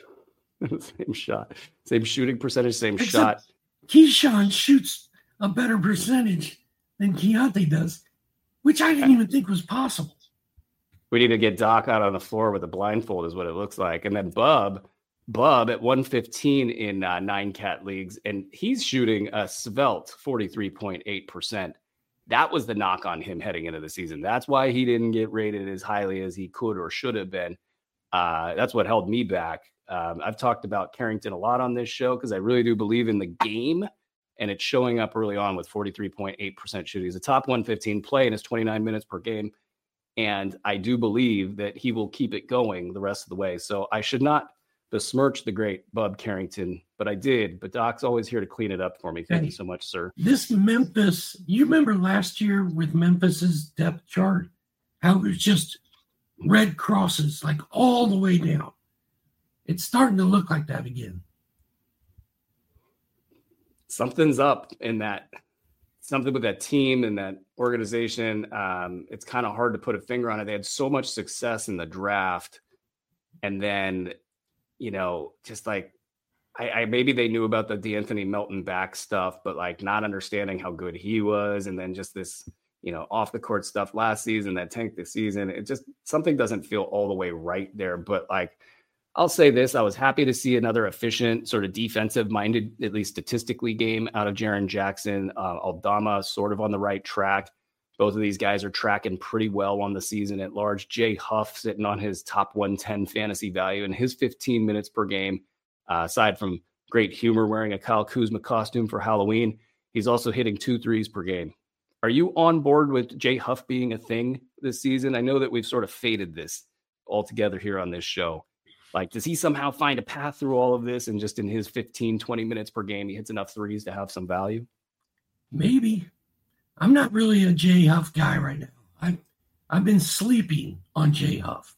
Same shot. Same shooting percentage, same Except shot. Keyshawn shoots a better percentage than Keontae does, which I didn't even think was possible. We need to get Doc out on the floor with a blindfold is what it looks like. And then Bub, Bub at one fifteen in uh, nine cat leagues, and he's shooting a svelte forty-three point eight percent. That was the knock on him heading into the season. That's why he didn't get rated as highly as he could or should have been. Uh, that's what held me back. Um, I've talked about Carrington a lot on this show because I really do believe in the game, and it's showing up early on with forty-three point eight percent shooting. He's a top one fifteen play in his twenty-nine minutes per game. And I do believe that he will keep it going the rest of the way. So I should not besmirch the great Bub Carrington, but I did. But Doc's always here to clean it up for me. Thank hey, you so much, sir. This Memphis, you remember last year with Memphis's depth chart, how it was just red crosses like all the way down. It's starting to look like that again. Something's up in that. Something with that team and that organization. Um, it's kind of hard to put a finger on it. They had so much success in the draft. And then, you know, just like, I, I maybe they knew about the DeAnthony Melton back stuff, but like not understanding how good he was. And then just this, you know, off the court stuff last season that tanked this season. It just, something doesn't feel all the way right there. But like, I'll say this, I was happy to see another efficient, sort of defensive-minded, at least statistically, game out of Jaren Jackson. Uh, Aldama sort of on the right track. Both of these guys are tracking pretty well on the season at large. Jay Huff sitting on his top one ten fantasy value in his fifteen minutes per game. Uh, aside from great humor wearing a Kyle Kuzma costume for Halloween, He's also hitting two threes per game. Are you on board with Jay Huff being a thing this season? I know that we've sort of faded this altogether here on this show. Like, does he somehow find a path through all of this and just in his fifteen, twenty minutes per game, he hits enough threes to have some value? Maybe. I'm not really a Jay Huff guy right now. I've, I've been sleeping on Jay Huff.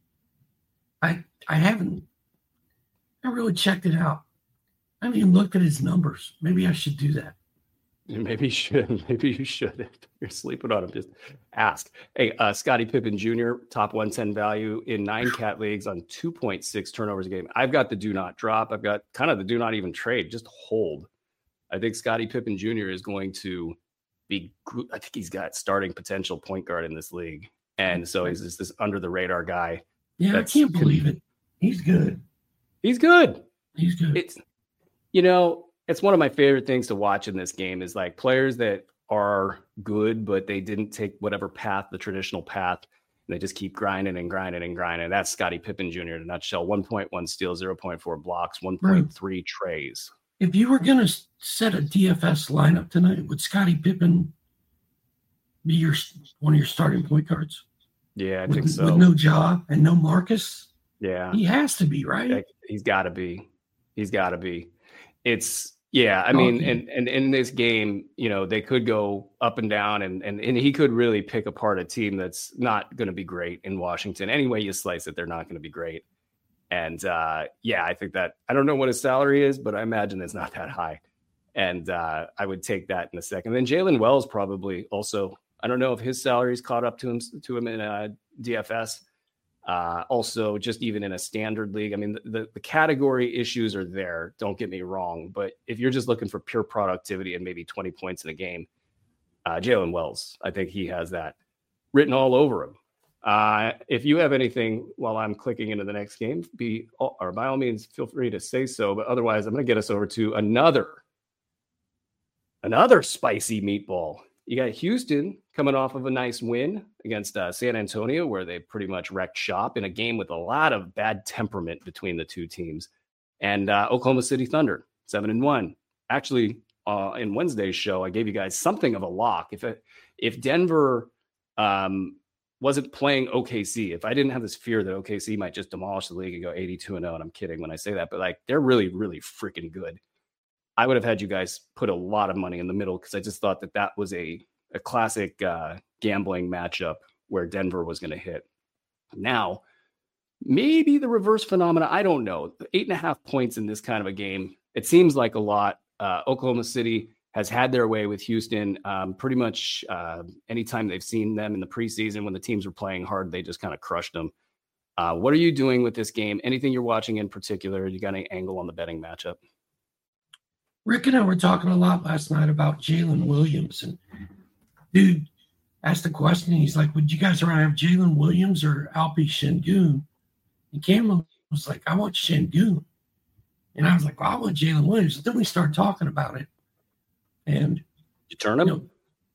I I haven't I really checked it out. I haven't even looked at his numbers. Maybe I should do that. Maybe you should. Maybe you should. If you're sleeping on him, just ask. Hey, uh, Scottie Pippen Junior, top one ten value in nine cat leagues on two point six turnovers a game. I've got the do not drop. I've got kind of the do not even trade, just hold. I think Scottie Pippen Junior is going to be, I think he's got starting potential point guard in this league. And so he's just this under the radar guy. Yeah, I can't believe it. He's good. He's good. He's good. It's, you know, it's one of my favorite things to watch in this game is like players that are good, but they didn't take whatever path, the traditional path, and they just keep grinding and grinding and grinding. That's Scottie Pippen Junior in a nutshell. one point one steals, zero point four blocks, one point three trays. If you were going to set a D F S lineup tonight, would Scottie Pippen be your one of your starting point guards? Yeah, I with, think so. With no Ja and no Marcus? Yeah. He has to be, right? He's got to be. He's got to be. It's, yeah, I mean, and, and in this game, you know, they could go up and down, and, and, and he could really pick apart a team that's not going to be great in Washington. Any way you slice it, they're not going to be great. And, uh, yeah, I think that, I don't know what his salary is, but I imagine it's not that high. And uh, I would take that in a second. Then Jalen Wells probably also, I don't know if his salary's caught up to him, to him in a D F S. Uh, also, just even in a standard league, I mean, the, the, the category issues are there. Don't get me wrong. But if you're just looking for pure productivity and maybe twenty points in a game, uh, Jalen Wells, I think he has that written all over him. Uh, if you have anything while I'm clicking into the next game, be or by all means, feel free to say so. But otherwise, I'm going to get us over to another, another spicy meatball. You got Houston coming off of a nice win against uh, San Antonio, where they pretty much wrecked shop in a game with a lot of bad temperament between the two teams. And uh, Oklahoma City Thunder, seven and one. Actually, uh, in Wednesday's show, I gave you guys something of a lock. If it, if Denver um, wasn't playing O K C, if I didn't have this fear that O K C might just demolish the league and go eighty-two and oh, and I'm kidding when I say that, but like they're really, really freaking good. I would have had you guys put a lot of money in the middle because I just thought that that was a, a classic uh, gambling matchup where Denver was going to hit. Now, maybe the reverse phenomena, I don't know. Eight and a half points in this kind of a game, it seems like a lot. Uh, Oklahoma City has had their way with Houston um, pretty much uh, anytime they've seen them in the preseason when the teams were playing hard, they just kind of crushed them. Uh, what are you doing with this game? Anything you're watching in particular? You got any angle on the betting matchup? Rick and I were talking a lot last night about Jalen Williams, and dude asked the question. He's like, "Would you guys rather have Jalen Williams or Alpi Şengün?" And Cameron was like, "I want Şengün," and I was like, "Well, I want Jalen Williams." And then we started talking about it, and you turn him. You know,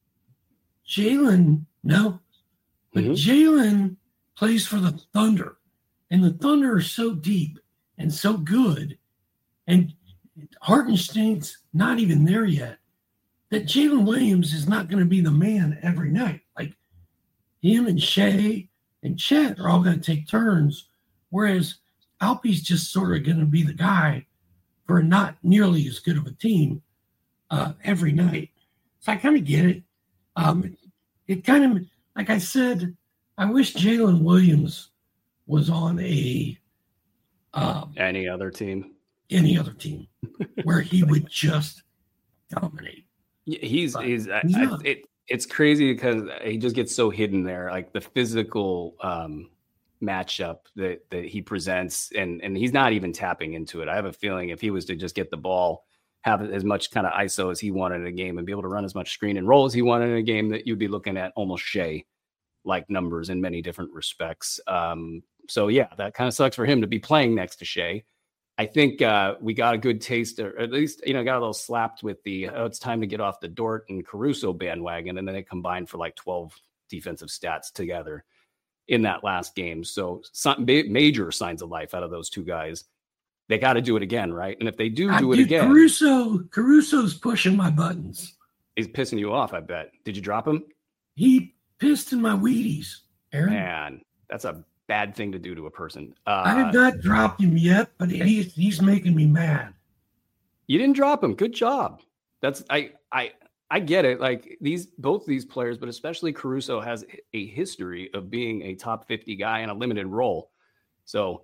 Jalen, no, but mm-hmm. Jalen plays for the Thunder, and the Thunder are so deep and so good, and Hartenstein's not even there yet, that Jalen Williams is not going to be the man every night. Like him and Shea and Chet are all going to take turns, whereas Alpi's just sort of going to be the guy for not nearly as good of a team uh, every night. So I kind of get it. Um, it kind of, like I said, I wish Jalen Williams was on a um, any other team. any other team where he would just dominate. He's, but he's, he's I, it, it's crazy because he just gets so hidden there. Like the physical um, matchup that, that he presents and, and he's not even tapping into it. I have a feeling if he was to just get the ball, have as much kind of I S O as he wanted in a game and be able to run as much screen and roll as he wanted in a game, that you'd be looking at almost Shea like numbers in many different respects. Um, so yeah, that kind of sucks for him to be playing next to Shea. I think uh, we got a good taste, or at least, you know, got a little slapped with the, oh, it's time to get off the Dort and Caruso bandwagon. And then they combined for like twelve defensive stats together in that last game. So some major signs of life out of those two guys. they got to do it again, right? And if they do I, do it dude, again, Caruso, Caruso's pushing my buttons. He's pissing you off, I bet. Did you drop him? He pissed in my Wheaties, Aaron. Man, that's a bad thing to do to a person. Uh, I have not dropped him yet, but he's he's making me mad. You didn't drop him. Good job. That's I I I get it. Like these both these players, but especially Caruso has a history of being a top fifty guy in a limited role. So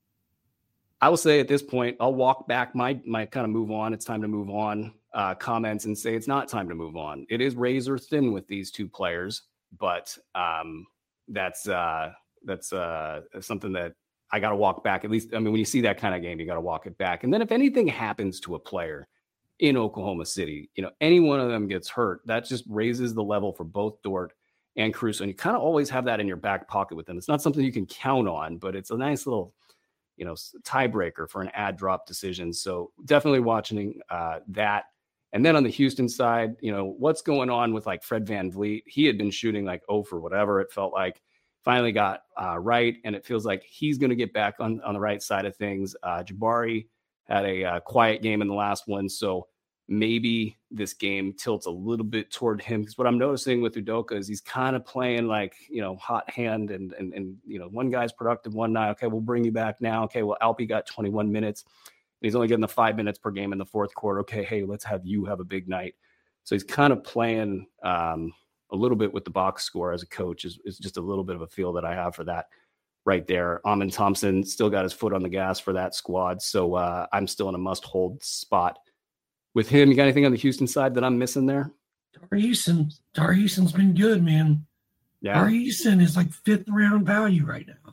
I will say at this point, I'll walk back my my kind of move on. It's time to move on. Uh, comments and say it's not time to move on. It is razor thin with these two players, but um, that's uh, that's uh, something that I got to walk back. At least, I mean, when you see that kind of game, you got to walk it back. And then if anything happens to a player in Oklahoma City, you know, any one of them gets hurt, that just raises the level for both Dort and Caruso. And you kind of always have that in your back pocket with them. It's not something you can count on, but it's a nice little, you know, tiebreaker for an ad drop decision. So definitely watching uh, that. And then on the Houston side, you know, what's going on with like Fred VanVleet? He had been shooting like oh for whatever it felt like. Finally got uh, right, and it feels like he's going to get back on, on the right side of things. Uh, Jabari had a uh, quiet game in the last one, so maybe this game tilts a little bit toward him. Because what I'm noticing with Udoka is he's kind of playing like, you know, hot hand, and and and you know, one guy's productive one night. Okay, we'll bring you back now. Okay, well, Alpi got twenty-one minutes. He's only getting the five minutes per game in the fourth quarter. Okay, hey, let's have you have a big night. So he's kind of playing um, a little bit with the box score as a coach is, is just a little bit of a feel that I have for that right there. Amen Thompson still got his foot on the gas for that squad. So uh, I'm still in a must-hold spot with him. You got anything on the Houston side that I'm missing there? Tari Eason, Tari Eason's been good, man. Yeah. Tari Eason is like fifth round value right now.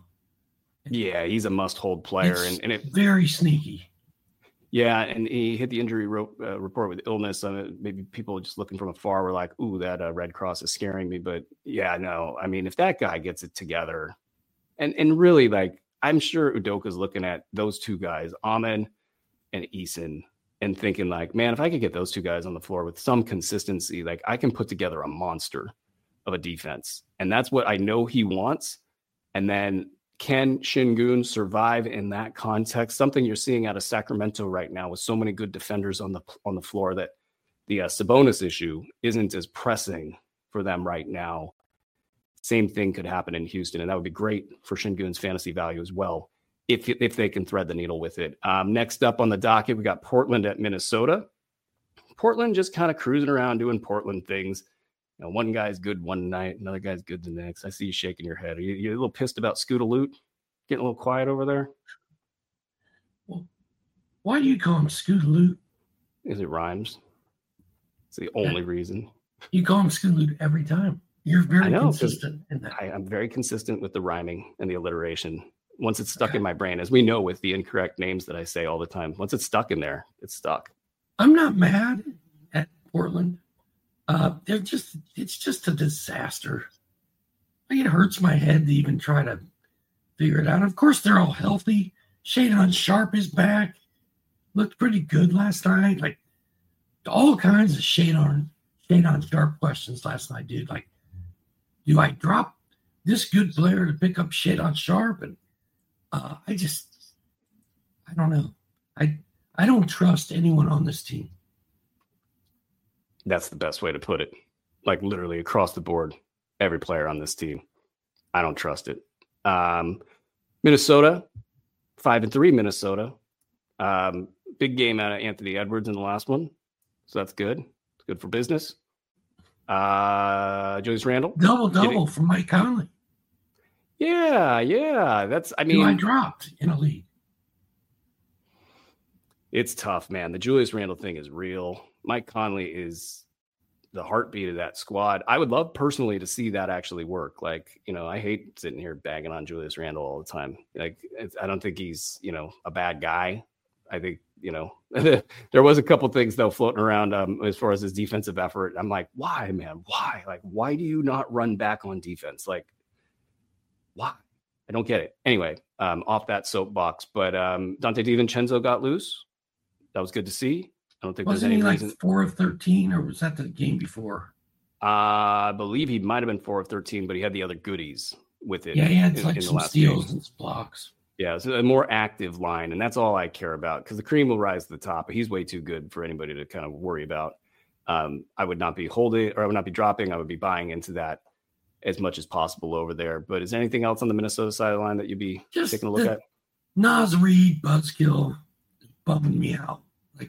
Yeah, he's a must-hold player. It's and, and it very sneaky. Yeah, and he hit the injury ro- uh, report with illness. Uh, maybe people just looking from afar were like, ooh, that uh, Red Cross is scaring me. But yeah, no, I mean, if that guy gets it together, and and really, like, I'm sure Udoka's looking at those two guys, Amen and Eason, and thinking like, man, if I could get those two guys on the floor with some consistency, like I can put together a monster of a defense. And that's what I know he wants. And then can Şengün survive in that context? Something you're seeing out of Sacramento right now with so many good defenders on the on the floor that the uh, Sabonis issue isn't as pressing for them right now. Same thing could happen in Houston, and that would be great for Şengün's fantasy value as well if if they can thread the needle with it. Um, next up on the docket, we got Portland at Minnesota. Portland just kind of cruising around doing Portland things. You know, one guy's good one night, another guy's good the next. I see you shaking your head. Are you, you a little pissed about Scootaloo? Getting a little quiet over there? Well, why do you call him Scootaloo? Because it rhymes. It's the only yeah. reason. You call him Scootaloo every time. You're very know, consistent in that. I, I'm very consistent with the rhyming and the alliteration. Once it's stuck okay. in my brain, as we know with the incorrect names that I say all the time, once it's stuck in there, it's stuck. I'm not mad at Portland. Uh, they're just, it's just a disaster. Like, it hurts my head to even try to figure it out. Of course, they're all healthy. Shadon Sharp is back. Looked pretty good last night. Like, all kinds of Shadon, Shadon Sharp questions last night, dude. Like, do I drop this good player to pick up Shadon Sharp? And uh, I just, I don't know. I, I don't trust anyone on this team. That's the best way to put it. Like literally across the board, every player on this team, I don't trust it. Um, Minnesota, five and three. Minnesota, um, big game out of Anthony Edwards in the last one, so that's good. It's good for business. Uh, Julius Randle, double double for Mike Conley. Yeah, yeah. That's. I mean, who I dropped in a league. It's tough, man. The Julius Randle thing is real. Mike Conley is the heartbeat of that squad. I would love personally to see that actually work. Like, you know, I hate sitting here bagging on Julius Randle all the time. Like, it's, I don't think he's, you know, a bad guy. I think, you know, there was a couple things though floating around um, as far as his defensive effort. I'm like, why, man? Why? Like, why do you not run back on defense? Like, why? I don't get it. Anyway, um, off that soapbox, but um, Dante DiVincenzo got loose. That was good to see. I don't think Wasn't there's any he like reason. four of thirteen, or was that the game before? Uh, I believe he might have been four of thirteen, but he had the other goodies with it. Yeah, he had in, like in some the last steals game. and blocks. Yeah, it's a more active line, and that's all I care about because the cream will rise to the top. But he's way too good for anybody to kind of worry about. Um, I would not be holding or I would not be dropping. I would be buying into that as much as possible over there. But is there anything else on the Minnesota side of the line that you'd be Just taking a look at? Naz Reid buzzkill bumming me out. Like,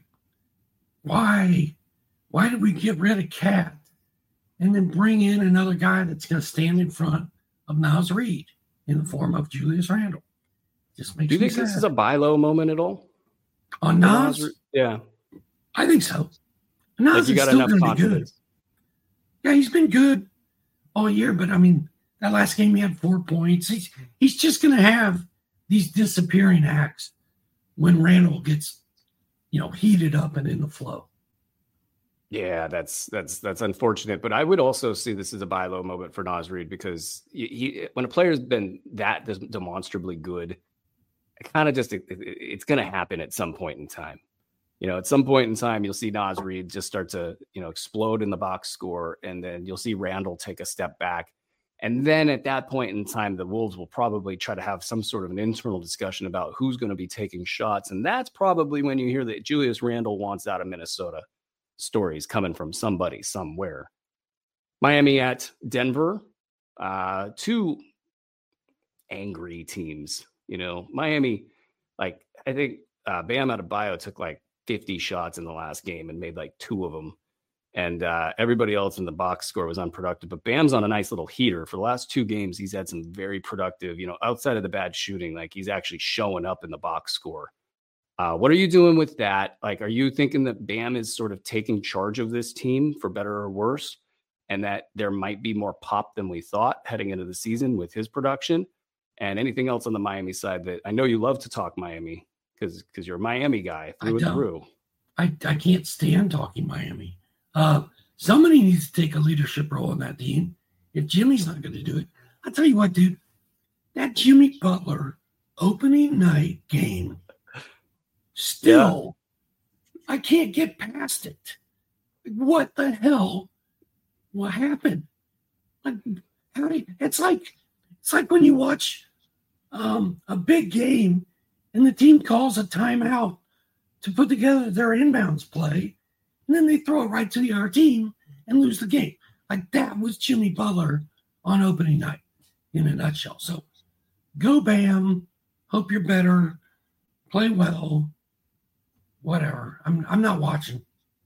why? Why did we get rid of Cat and then bring in another guy that's going to stand in front of Naz Reid in the form of Julius Randle? Just makes Do you me think sad. this is a buy low moment at all? On Naz? Naz? Yeah. I think so. Naz Like you got is still enough going to be good. confidence. Yeah, he's been good all year, but I mean, that last game he had four points. He's he's just going to have these disappearing acts when Randall gets, you know, heated up and in the flow. Yeah, that's that's that's unfortunate. But I would also see this as a buy low moment for Naz Reid because he, he when a player's been that demonstrably good, it kind of just it, it, it's going to happen at some point in time. You know, at some point in time, you'll see Naz Reid just start to, you know, explode in the box score, and then you'll see Randall take a step back. And then at that point in time, the Wolves will probably try to have some sort of an internal discussion about who's going to be taking shots. And that's probably when you hear that Julius Randle wants out of Minnesota stories coming from somebody somewhere. Miami at Denver, uh, two angry teams. You know, Miami, like, I think uh, Bam Adebayo took like fifty shots in the last game and made like two of them. And uh, everybody else in the box score was unproductive. But Bam's on a nice little heater. For the last two games, he's had some very productive, you know, outside of the bad shooting, like he's actually showing up in the box score. Uh, what are you doing with that? Like, are you thinking that Bam is sort of taking charge of this team for better or worse? And that there might be more pop than we thought heading into the season with his production? And anything else on the Miami side that I know you love to talk Miami because because you're a Miami guy through and through. I, I can't stand talking Miami. Uh, somebody needs to take a leadership role on that team. If Jimmy's not going to do it, I'll tell you what, dude, that Jimmy Butler opening night game, still, yeah. I can't get past it. What the hell? What happened? Like, how do you, it's like it's like when you watch um, a big game and the team calls a timeout to put together their inbounds play. And then they throw it right to the other team and lose the game. Like that was Jimmy Butler on opening night in a nutshell. So go Bam. Hope you're better. Play well. Whatever. I'm I'm not watching.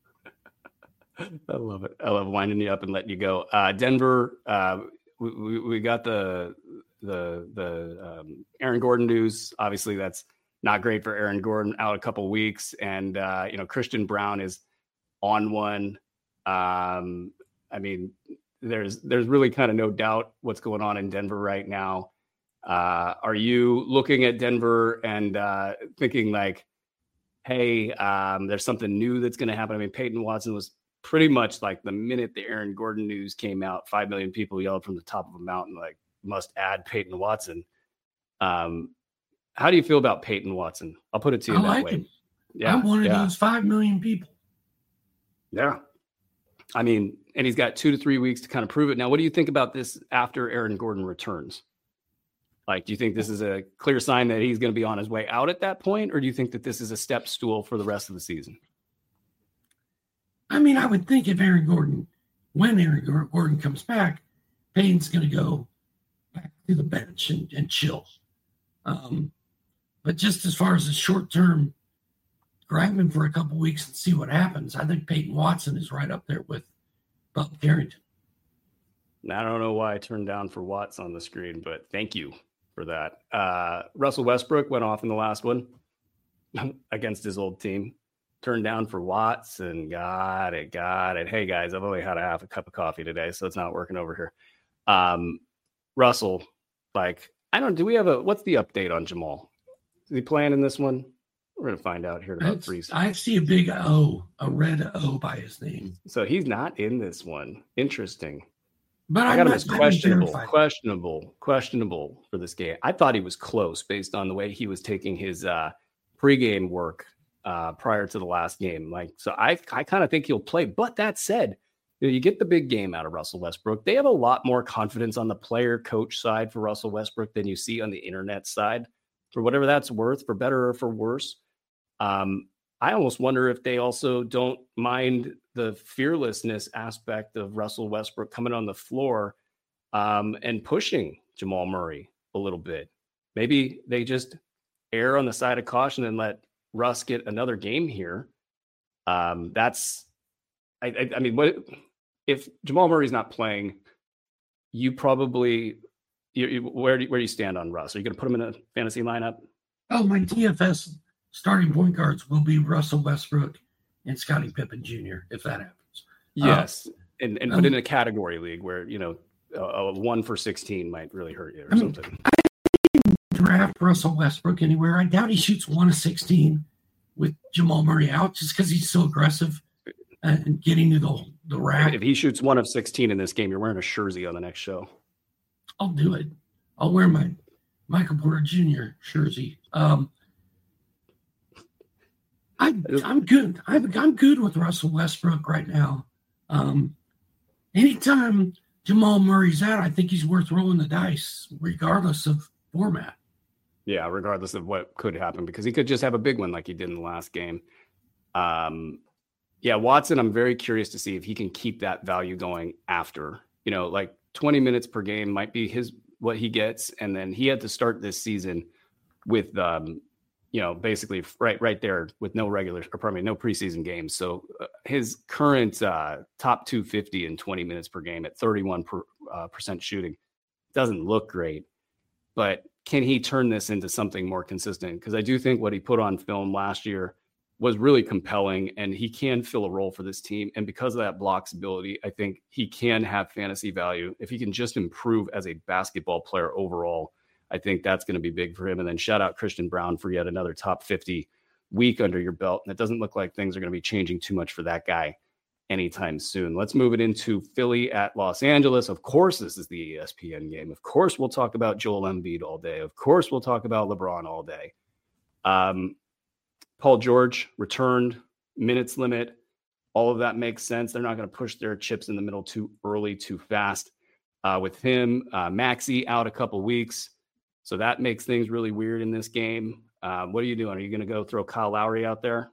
I love it. I love winding you up and letting you go. Uh, Denver, uh, we, we, we got the the the um, Aaron Gordon news. Obviously, that's not great for Aaron Gordon, out a couple weeks. And, uh, you know, Christian Braun is on one. Um, I mean, there's there's really kind of no doubt what's going on in Denver right now. Uh, are you looking at Denver and uh, thinking like, hey, um, there's something new that's going to happen? I mean, Peyton Watson was pretty much like the minute the Aaron Gordon news came out, five million people yelled from the top of a mountain, like, must add Peyton Watson. Um, how do you feel about Peyton Watson? I'll put it to you I that like way. him. Yeah, I'm one of yeah. those five million people. Yeah. I mean, and he's got two to three weeks to kind of prove it. Now, what do you think about this after Aaron Gordon returns? Like, do you think this is a clear sign that he's going to be on his way out at that point? Or do you think that this is a step stool for the rest of the season? I mean, I would think if Aaron Gordon, when Aaron Gordon comes back, Payne's going to go back to the bench and, and chill. Um, but just as far as the short term, grab him for a couple weeks and see what happens. I think Peyton Watson is right up there with Butler Carrington. I don't know why I turned down for Watts on the screen, but thank you for that. Uh, Russell Westbrook went off in the last one against his old team. Turned down for Watts and got it, got it. Hey, guys, I've only had a half a cup of coffee today, so it's not working over here. Um, Russell, like, I don't, do we have a, what's the update on Jamal? Is he playing in this one? We're going to find out here in about three seconds. I see a big O, a red O by his name. So he's not in this one. Interesting. But I I'm got him not, as questionable, questionable, questionable for this game. I thought he was close based on the way he was taking his uh, pregame work uh, prior to the last game. Like, so I, I kind of think he'll play. But that said, you know, you get the big game out of Russell Westbrook. They have a lot more confidence on the player coach side for Russell Westbrook than you see on the internet side. for whatever that's worth, for better or for worse. Um, I almost wonder if they also don't mind the fearlessness aspect of Russell Westbrook coming on the floor um, and pushing Jamal Murray a little bit. Maybe they just err on the side of caution and let Russ get another game here. Um, that's, I, I, I mean, what if Jamal Murray's not playing? You probably, you, you, where do where do you stand on Russ? Are you going to put him in a fantasy lineup? Oh, my D F S starting point guards will be Russell Westbrook and Scottie Pippen Junior if that happens. Yes, uh, and and um, put in a category league where you know a, a one for sixteen might really hurt you or I something. Mean, I didn't draft Russell Westbrook anywhere. I doubt he shoots one of sixteen with Jamal Murray out, just because he's so aggressive and getting to the the rack. If he shoots one of sixteen in this game, you're wearing a jersey on the next show. I'll do it. I'll wear my Michael Porter Junior jersey. Um, I, I'm good. I'm, I'm good with Russell Westbrook right now. Um, anytime Jamal Murray's out, I think he's worth rolling the dice, regardless of format. Yeah, regardless of what could happen, because he could just have a big one like he did in the last game. Um, yeah, Watson, I'm very curious to see if he can keep that value going after. You know, like twenty minutes per game might be his what he gets, and then he had to start this season with um, you know, basically right right there with no regular, or pardon me, no preseason games. So uh, his current uh, top two fifty in twenty minutes per game at thirty-one percent per, uh, percent shooting doesn't look great. But can he turn this into something more consistent? Because I do think what he put on film last year was really compelling, and he can fill a role for this team. And because of that blocks ability, I think he can have fantasy value. If he can just improve as a basketball player overall, I think that's going to be big for him. And then shout out Christian Brown for yet another top fifty week under your belt. And it doesn't look like things are going to be changing too much for that guy anytime soon. Let's move it into Philly at Los Angeles. Of course, this is the E S P N game. Of course, we'll talk about Joel Embiid all day. Of course, we'll talk about LeBron all day. Um, Paul George returned, minutes limit. All of that makes sense. They're not going to push their chips in the middle too early, too fast. Uh, with him, uh, Maxey out a couple weeks. So that makes things really weird in this game. Uh, what are you doing? Are you going to go throw Kyle Lowry out there?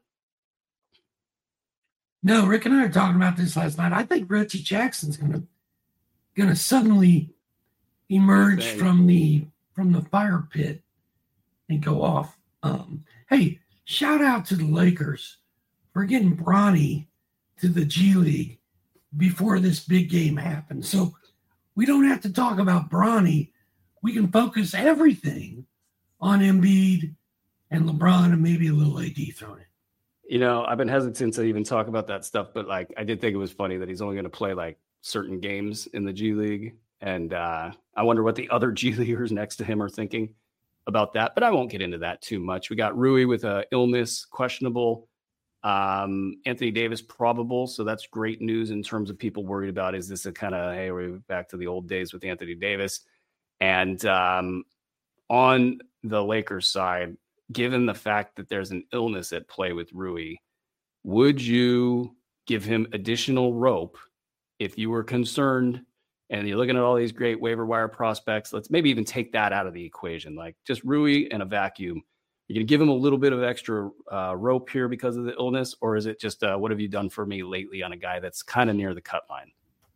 No, Rick and I were talking about this last night. I think Reggie Jackson's going to going to suddenly emerge from the from the fire pit and go off. Um, hey, shout out to the Lakers for getting Bronny to the G League before this big game happened. So we don't have to talk about Bronny. We can focus everything on Embiid and LeBron and maybe a little A D thrown in. You know, I've been hesitant to even talk about that stuff, but like I did think it was funny that he's only going to play like certain games in the G League. And uh, I wonder what the other G Leaguers next to him are thinking about that. But I won't get into that too much. We got Rui with a illness, questionable. Um, Anthony Davis probable. So that's great news in terms of people worried about, is this a kind of, hey, we're back to the old days with Anthony Davis? And um, on the Lakers side, given the fact that there's an illness at play with Rui, would you give him additional rope if you were concerned and you're looking at all these great waiver wire prospects? Let's maybe even take that out of the equation, like just Rui and a vacuum. You're going to give him a little bit of extra uh, rope here because of the illness, or is it just uh, what have you done for me lately on a guy that's kind of near the cut line?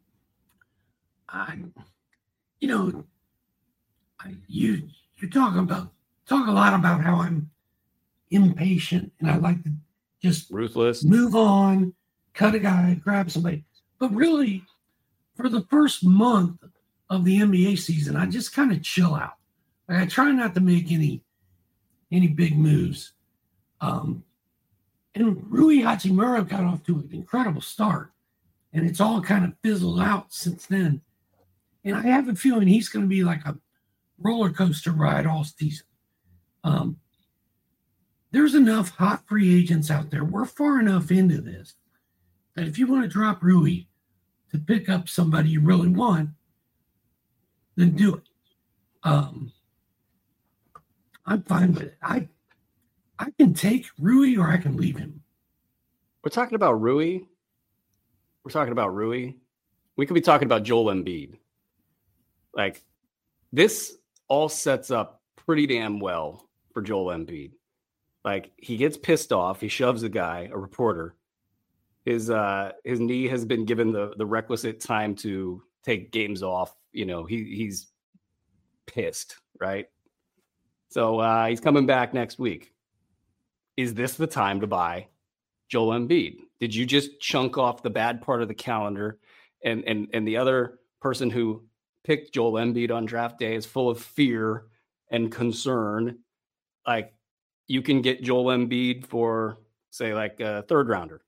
I, you know, I, you you're talking about talk a lot about how I'm impatient and I like to just ruthless, move on, cut a guy, grab somebody. But really, for the first month of the N B A season, I just kind of chill out. Like I try not to make any any big moves. Um, and Rui Hachimura got off to an incredible start, and it's all kind of fizzled out since then. And I have a feeling he's going to be like a roller coaster ride all season. Um, there's enough hot free agents out there. We're far enough into this that if you want to drop Rui to pick up somebody you really want, then do it. Um, I'm fine with it. I I can take Rui or I can leave him. We're talking about Rui. We're talking about Rui. We could be talking about Joel Embiid. Like, this all sets up pretty damn well for Joel Embiid. Like, he gets pissed off. He shoves a guy, a reporter. His uh, his knee has been given the, the requisite time to take games off. You know, he he's pissed, right? So uh, he's coming back next week. Is this the time to buy Joel Embiid? Did you just chunk off the bad part of the calendar, and and and the other person who picked Joel Embiid on draft day is full of fear and concern? Like, you can get Joel Embiid for, say, like a third rounder.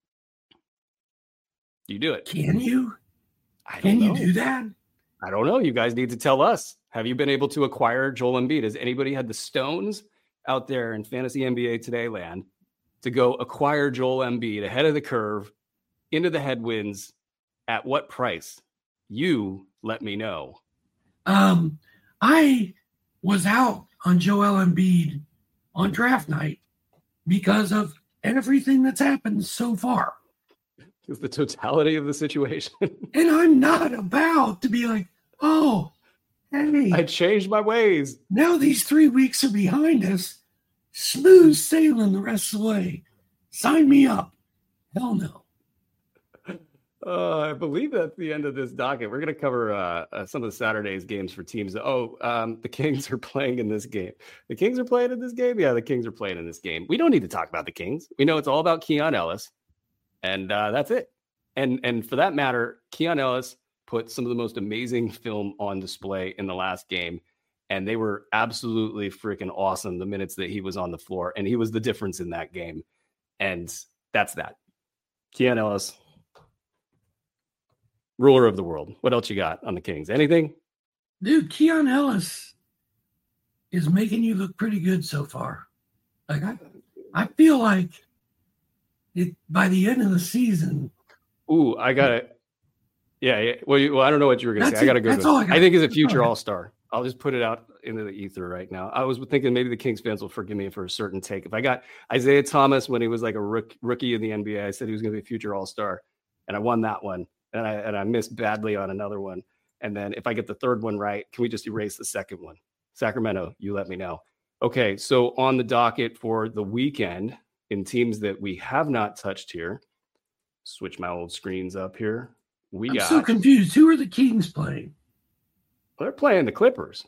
You do it. Can you? I don't Can know. you do that? I don't know. You guys need to tell us. Have you been able to acquire Joel Embiid? Has anybody had the stones out there in Fantasy N B A Today land to go acquire Joel Embiid ahead of the curve, into the headwinds? At what price? You let me know. Um, I was out on Joel Embiid on draft night because of everything that's happened so far. It's the totality of the situation. And I'm not about to be like, oh, hey, I changed my ways. now these three weeks are behind us. Smooth sailing the rest of the way. Sign me up. Hell no. Uh, I believe that's the end of this docket. We're going to cover uh, uh, some of the Saturday's games for teams. Oh, um, the Kings are playing in this game. The Kings are playing in this game? Yeah, the Kings are playing in this game. We don't need to talk about the Kings. We know it's all about Keon Ellis, and uh, that's it. And and for that matter, Keon Ellis put some of the most amazing film on display in the last game, and they were absolutely freaking awesome the minutes that he was on the floor, and he was the difference in that game. And that's that. Keon Ellis, ruler of the world. What else you got on the Kings? Anything? Dude, Keon Ellis is making you look pretty good so far. Like, I, I feel like it by the end of the season. Ooh, I got it. Yeah, yeah. Well, you, well, I don't know what you were going to say. I got to go. That's to, all I got. I think he's a future All-Star. I'll just put it out into the ether right now. I was thinking maybe the Kings fans will forgive me for a certain take. If I got Isaiah Thomas when he was like a rook, rookie in the N B A, I said he was going to be a future All-Star, and I won that one. And I and I missed badly on another one. And then if I get the third one right, can we just erase the second one? Sacramento, you let me know. Okay, so on the docket for the weekend in teams that we have not touched here, switch my old screens up here. We I'm got. so confused. Who are the Kings playing? They're playing the Clippers.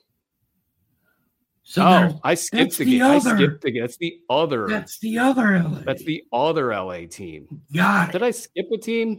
So oh, I skipped the, the game. I other, skipped the game. That's the other. That's the other L A. That's the other L A team. Got it. Did I skip a team?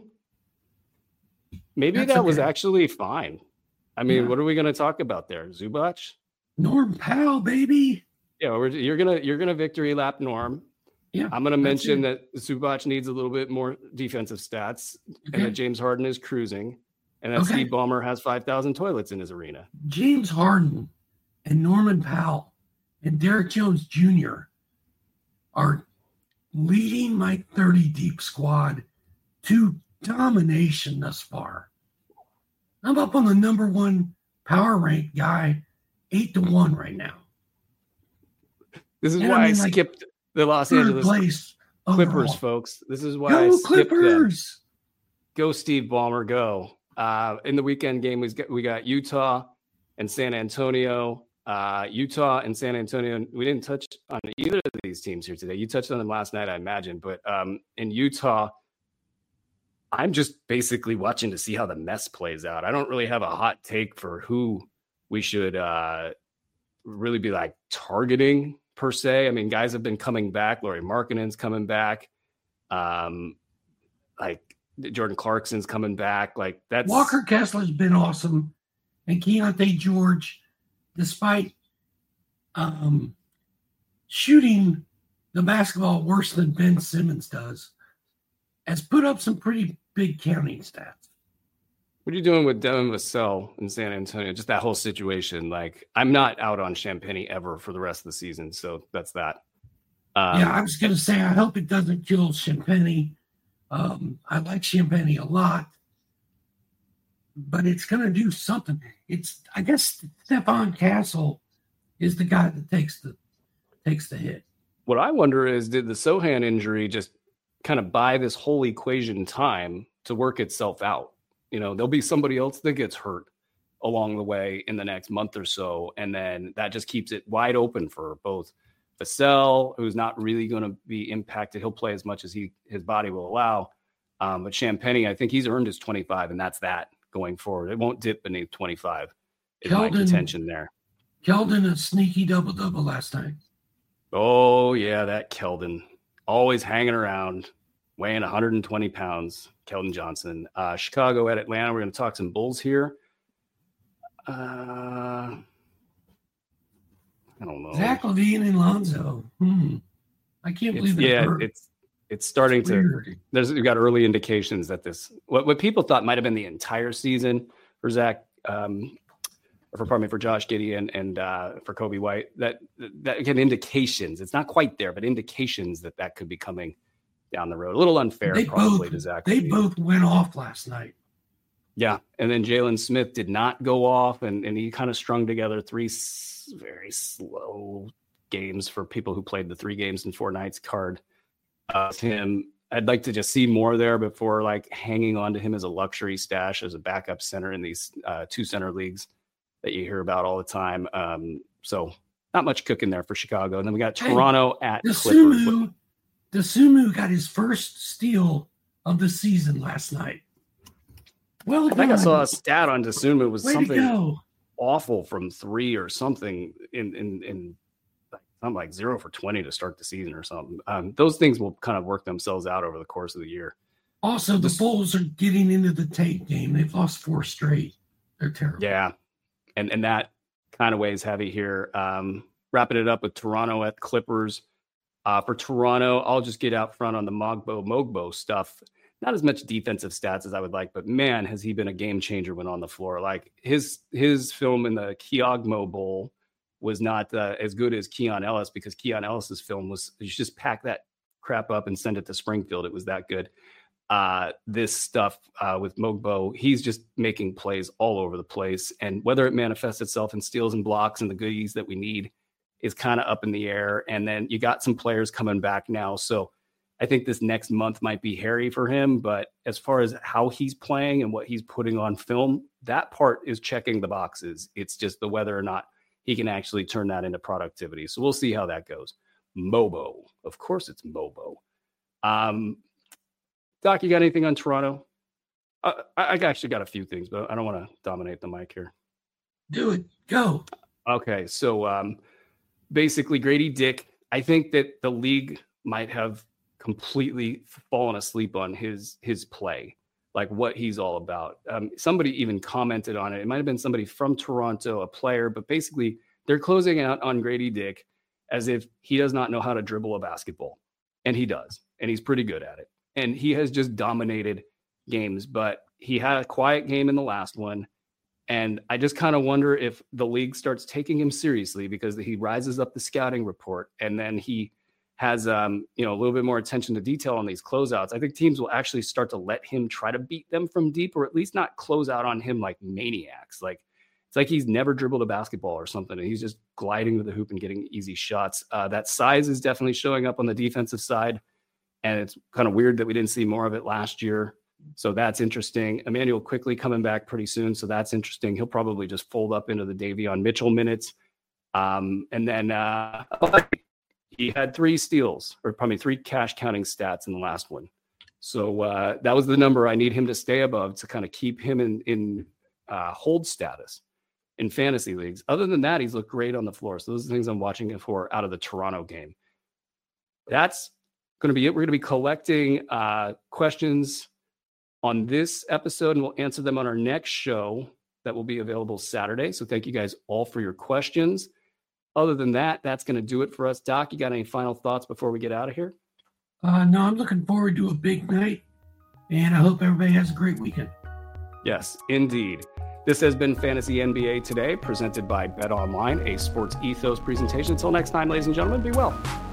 Maybe That's that okay. was actually fine. I mean, Yeah. what are we going to talk about there? Zubac? Norm Powell, baby. Yeah, we're, you're gonna you're gonna victory lap Norm. Yeah, I'm gonna that's mention it. that Zubac needs a little bit more defensive stats, Okay. and that James Harden is cruising, and that Okay. Steve Ballmer has five thousand toilets in his arena. James Harden and Norman Powell and Derek Jones Junior are leading my thirty deep squad to domination thus far. I'm up on the number one power rank guy, eight to one right now. This is And why I I, mean, like, skipped the Los Third Angeles place Clippers, overall. folks. This is why I Go skipped them. Clippers! Go Steve Ballmer, go. Uh, in the weekend game, we got, we got Utah and San Antonio. Uh, Utah and San Antonio, we didn't touch on either of these teams here today. You touched on them last night, I imagine. But um, in Utah, I'm just basically watching to see how the mess plays out. I don't really have a hot take for who we should uh, really be like targeting per se. I mean, guys have been coming back. Lauri Markkanen's coming back. Um, like Jordan Clarkson's coming back. Like that's Walker Kessler's been awesome. And Keontae George, despite um, shooting the basketball worse than Ben Simmons does, has put up some pretty big counting stats. What are you doing with Devin Vassell in San Antonio? Just that whole situation. Like, I'm not out on Champagnie ever for the rest of the season. So that's that. Um, yeah, I was going to say, I hope it doesn't kill Champagnie. Um, I like Champagnie a lot, but it's going to do something. It's, I guess, Stephon Castle is the guy that takes the takes the hit. What I wonder is, did the Sohan injury just kind of buy this whole equation time to work itself out? You know, there'll be somebody else that gets hurt along the way in the next month or so. And then that just keeps it wide open for both Vassell, who's not really going to be impacted. He'll play as much as he his body will allow. Um, but Champagnie, I think he's earned his twenty-five, and that's that going forward. It won't dip beneath twenty-five. Is my contention there. Keldon, a sneaky double-double last night. Oh, yeah, that Keldon. Always hanging around, weighing one hundred twenty pounds, Keldon Johnson. Uh, Chicago at Atlanta. We're going to talk some Bulls here. Uh, I don't know. Zach LaVine and Lonzo. Hmm. I can't it's, believe it. Yeah, hurt. it's it's starting it's to – there's we've got early indications that this – what what people thought might have been the entire season for Zach um, – for pardon me, for Josh Giddey and, and uh, for Kobe White, that that again indications. It's not quite there, but indications that that could be coming down the road. A little unfair, they probably both, to Zach. They LaVine. both went off last night. Yeah, and then Jalen Smith did not go off, and and he kind of strung together three s- very slow games for people who played the three games in four nights card. Uh, him, I'd like to just see more there before like hanging on to him as a luxury stash as a backup center in these uh, two center leagues that you hear about all the time. Um, so not much cooking there for Chicago. And then we got Toronto hey, at Dosunmu, Dosunmu got his first steal of the season last night. Well, I think I saw a stat on Dosunmu was Way something awful from three or something in, in, in something like zero for twenty to start the season or something. Um, those things will kind of work themselves out over the course of the year. Also, the Bulls are getting into the tape game. They've lost four straight. They're terrible. Yeah. And and that kind of weighs heavy here. Um, wrapping it up with Toronto at Clippers. Uh, for Toronto, I'll just get out front on the Mogbo Mogbo stuff. Not as much defensive stats as I would like, but man, has he been a game changer when on the floor. Like his his film in the Keogmo Bowl was not uh, as good as Keon Ellis because Keon Ellis's film was, you just pack that crap up and send it to Springfield. It was that good. Uh, this stuff uh, with Mogbo, he's just making plays all over the place. And whether it manifests itself in steals and blocks and the goodies that we need is kind of up in the air. And then you got some players coming back now. So I think this next month might be hairy for him. But as far as how he's playing and what he's putting on film, that part is checking the boxes. It's just the whether or not he can actually turn that into productivity. So we'll see how that goes. Mobo. Of course it's Mobo. Um, Doc, you got anything on Toronto? I, I actually got a few things, but I don't want to dominate the mic here. Do it. Go. Okay, so um, basically Grady Dick, I think that the league might have completely fallen asleep on his his play, like what he's all about. Um, somebody even commented on it. It might have been somebody from Toronto, a player, but basically they're closing out on Grady Dick as if he does not know how to dribble a basketball. And he does, and he's pretty good at it. And he has just dominated games, but he had a quiet game in the last one. And I just kind of wonder if the league starts taking him seriously because he rises up the scouting report and then he has um, you know, a little bit more attention to detail on these closeouts. I think teams will actually start to let him try to beat them from deep, or at least not close out on him like maniacs. Like it's like he's never dribbled a basketball or something, and he's just gliding to the hoop and getting easy shots. Uh, that size is definitely showing up on the defensive side. And it's kind of weird that we didn't see more of it last year. So that's interesting. Emmanuel Quickley coming back pretty soon. So that's interesting. He'll probably just fold up into the Davion Mitchell minutes. Um, and then uh, he had three steals, or probably three cash counting stats in the last one. So uh, that was the number I need him to stay above to kind of keep him in, in uh, hold status in fantasy leagues. Other than that, he's looked great on the floor. So those are the things I'm watching him for out of the Toronto game. That's going to be it. We're going to be collecting uh, questions on this episode, and we'll answer them on our next show that will be available Saturday. So thank you guys all for your questions. Other than that, that's going to do it for us. Doc, you got any final thoughts before we get out of here? Uh, no, I'm looking forward to a big night, and I hope everybody has a great weekend. Yes, indeed. This has been Fantasy N B A Today, presented by Bet Online, a sports ethos presentation. Until next time, ladies and gentlemen, be well.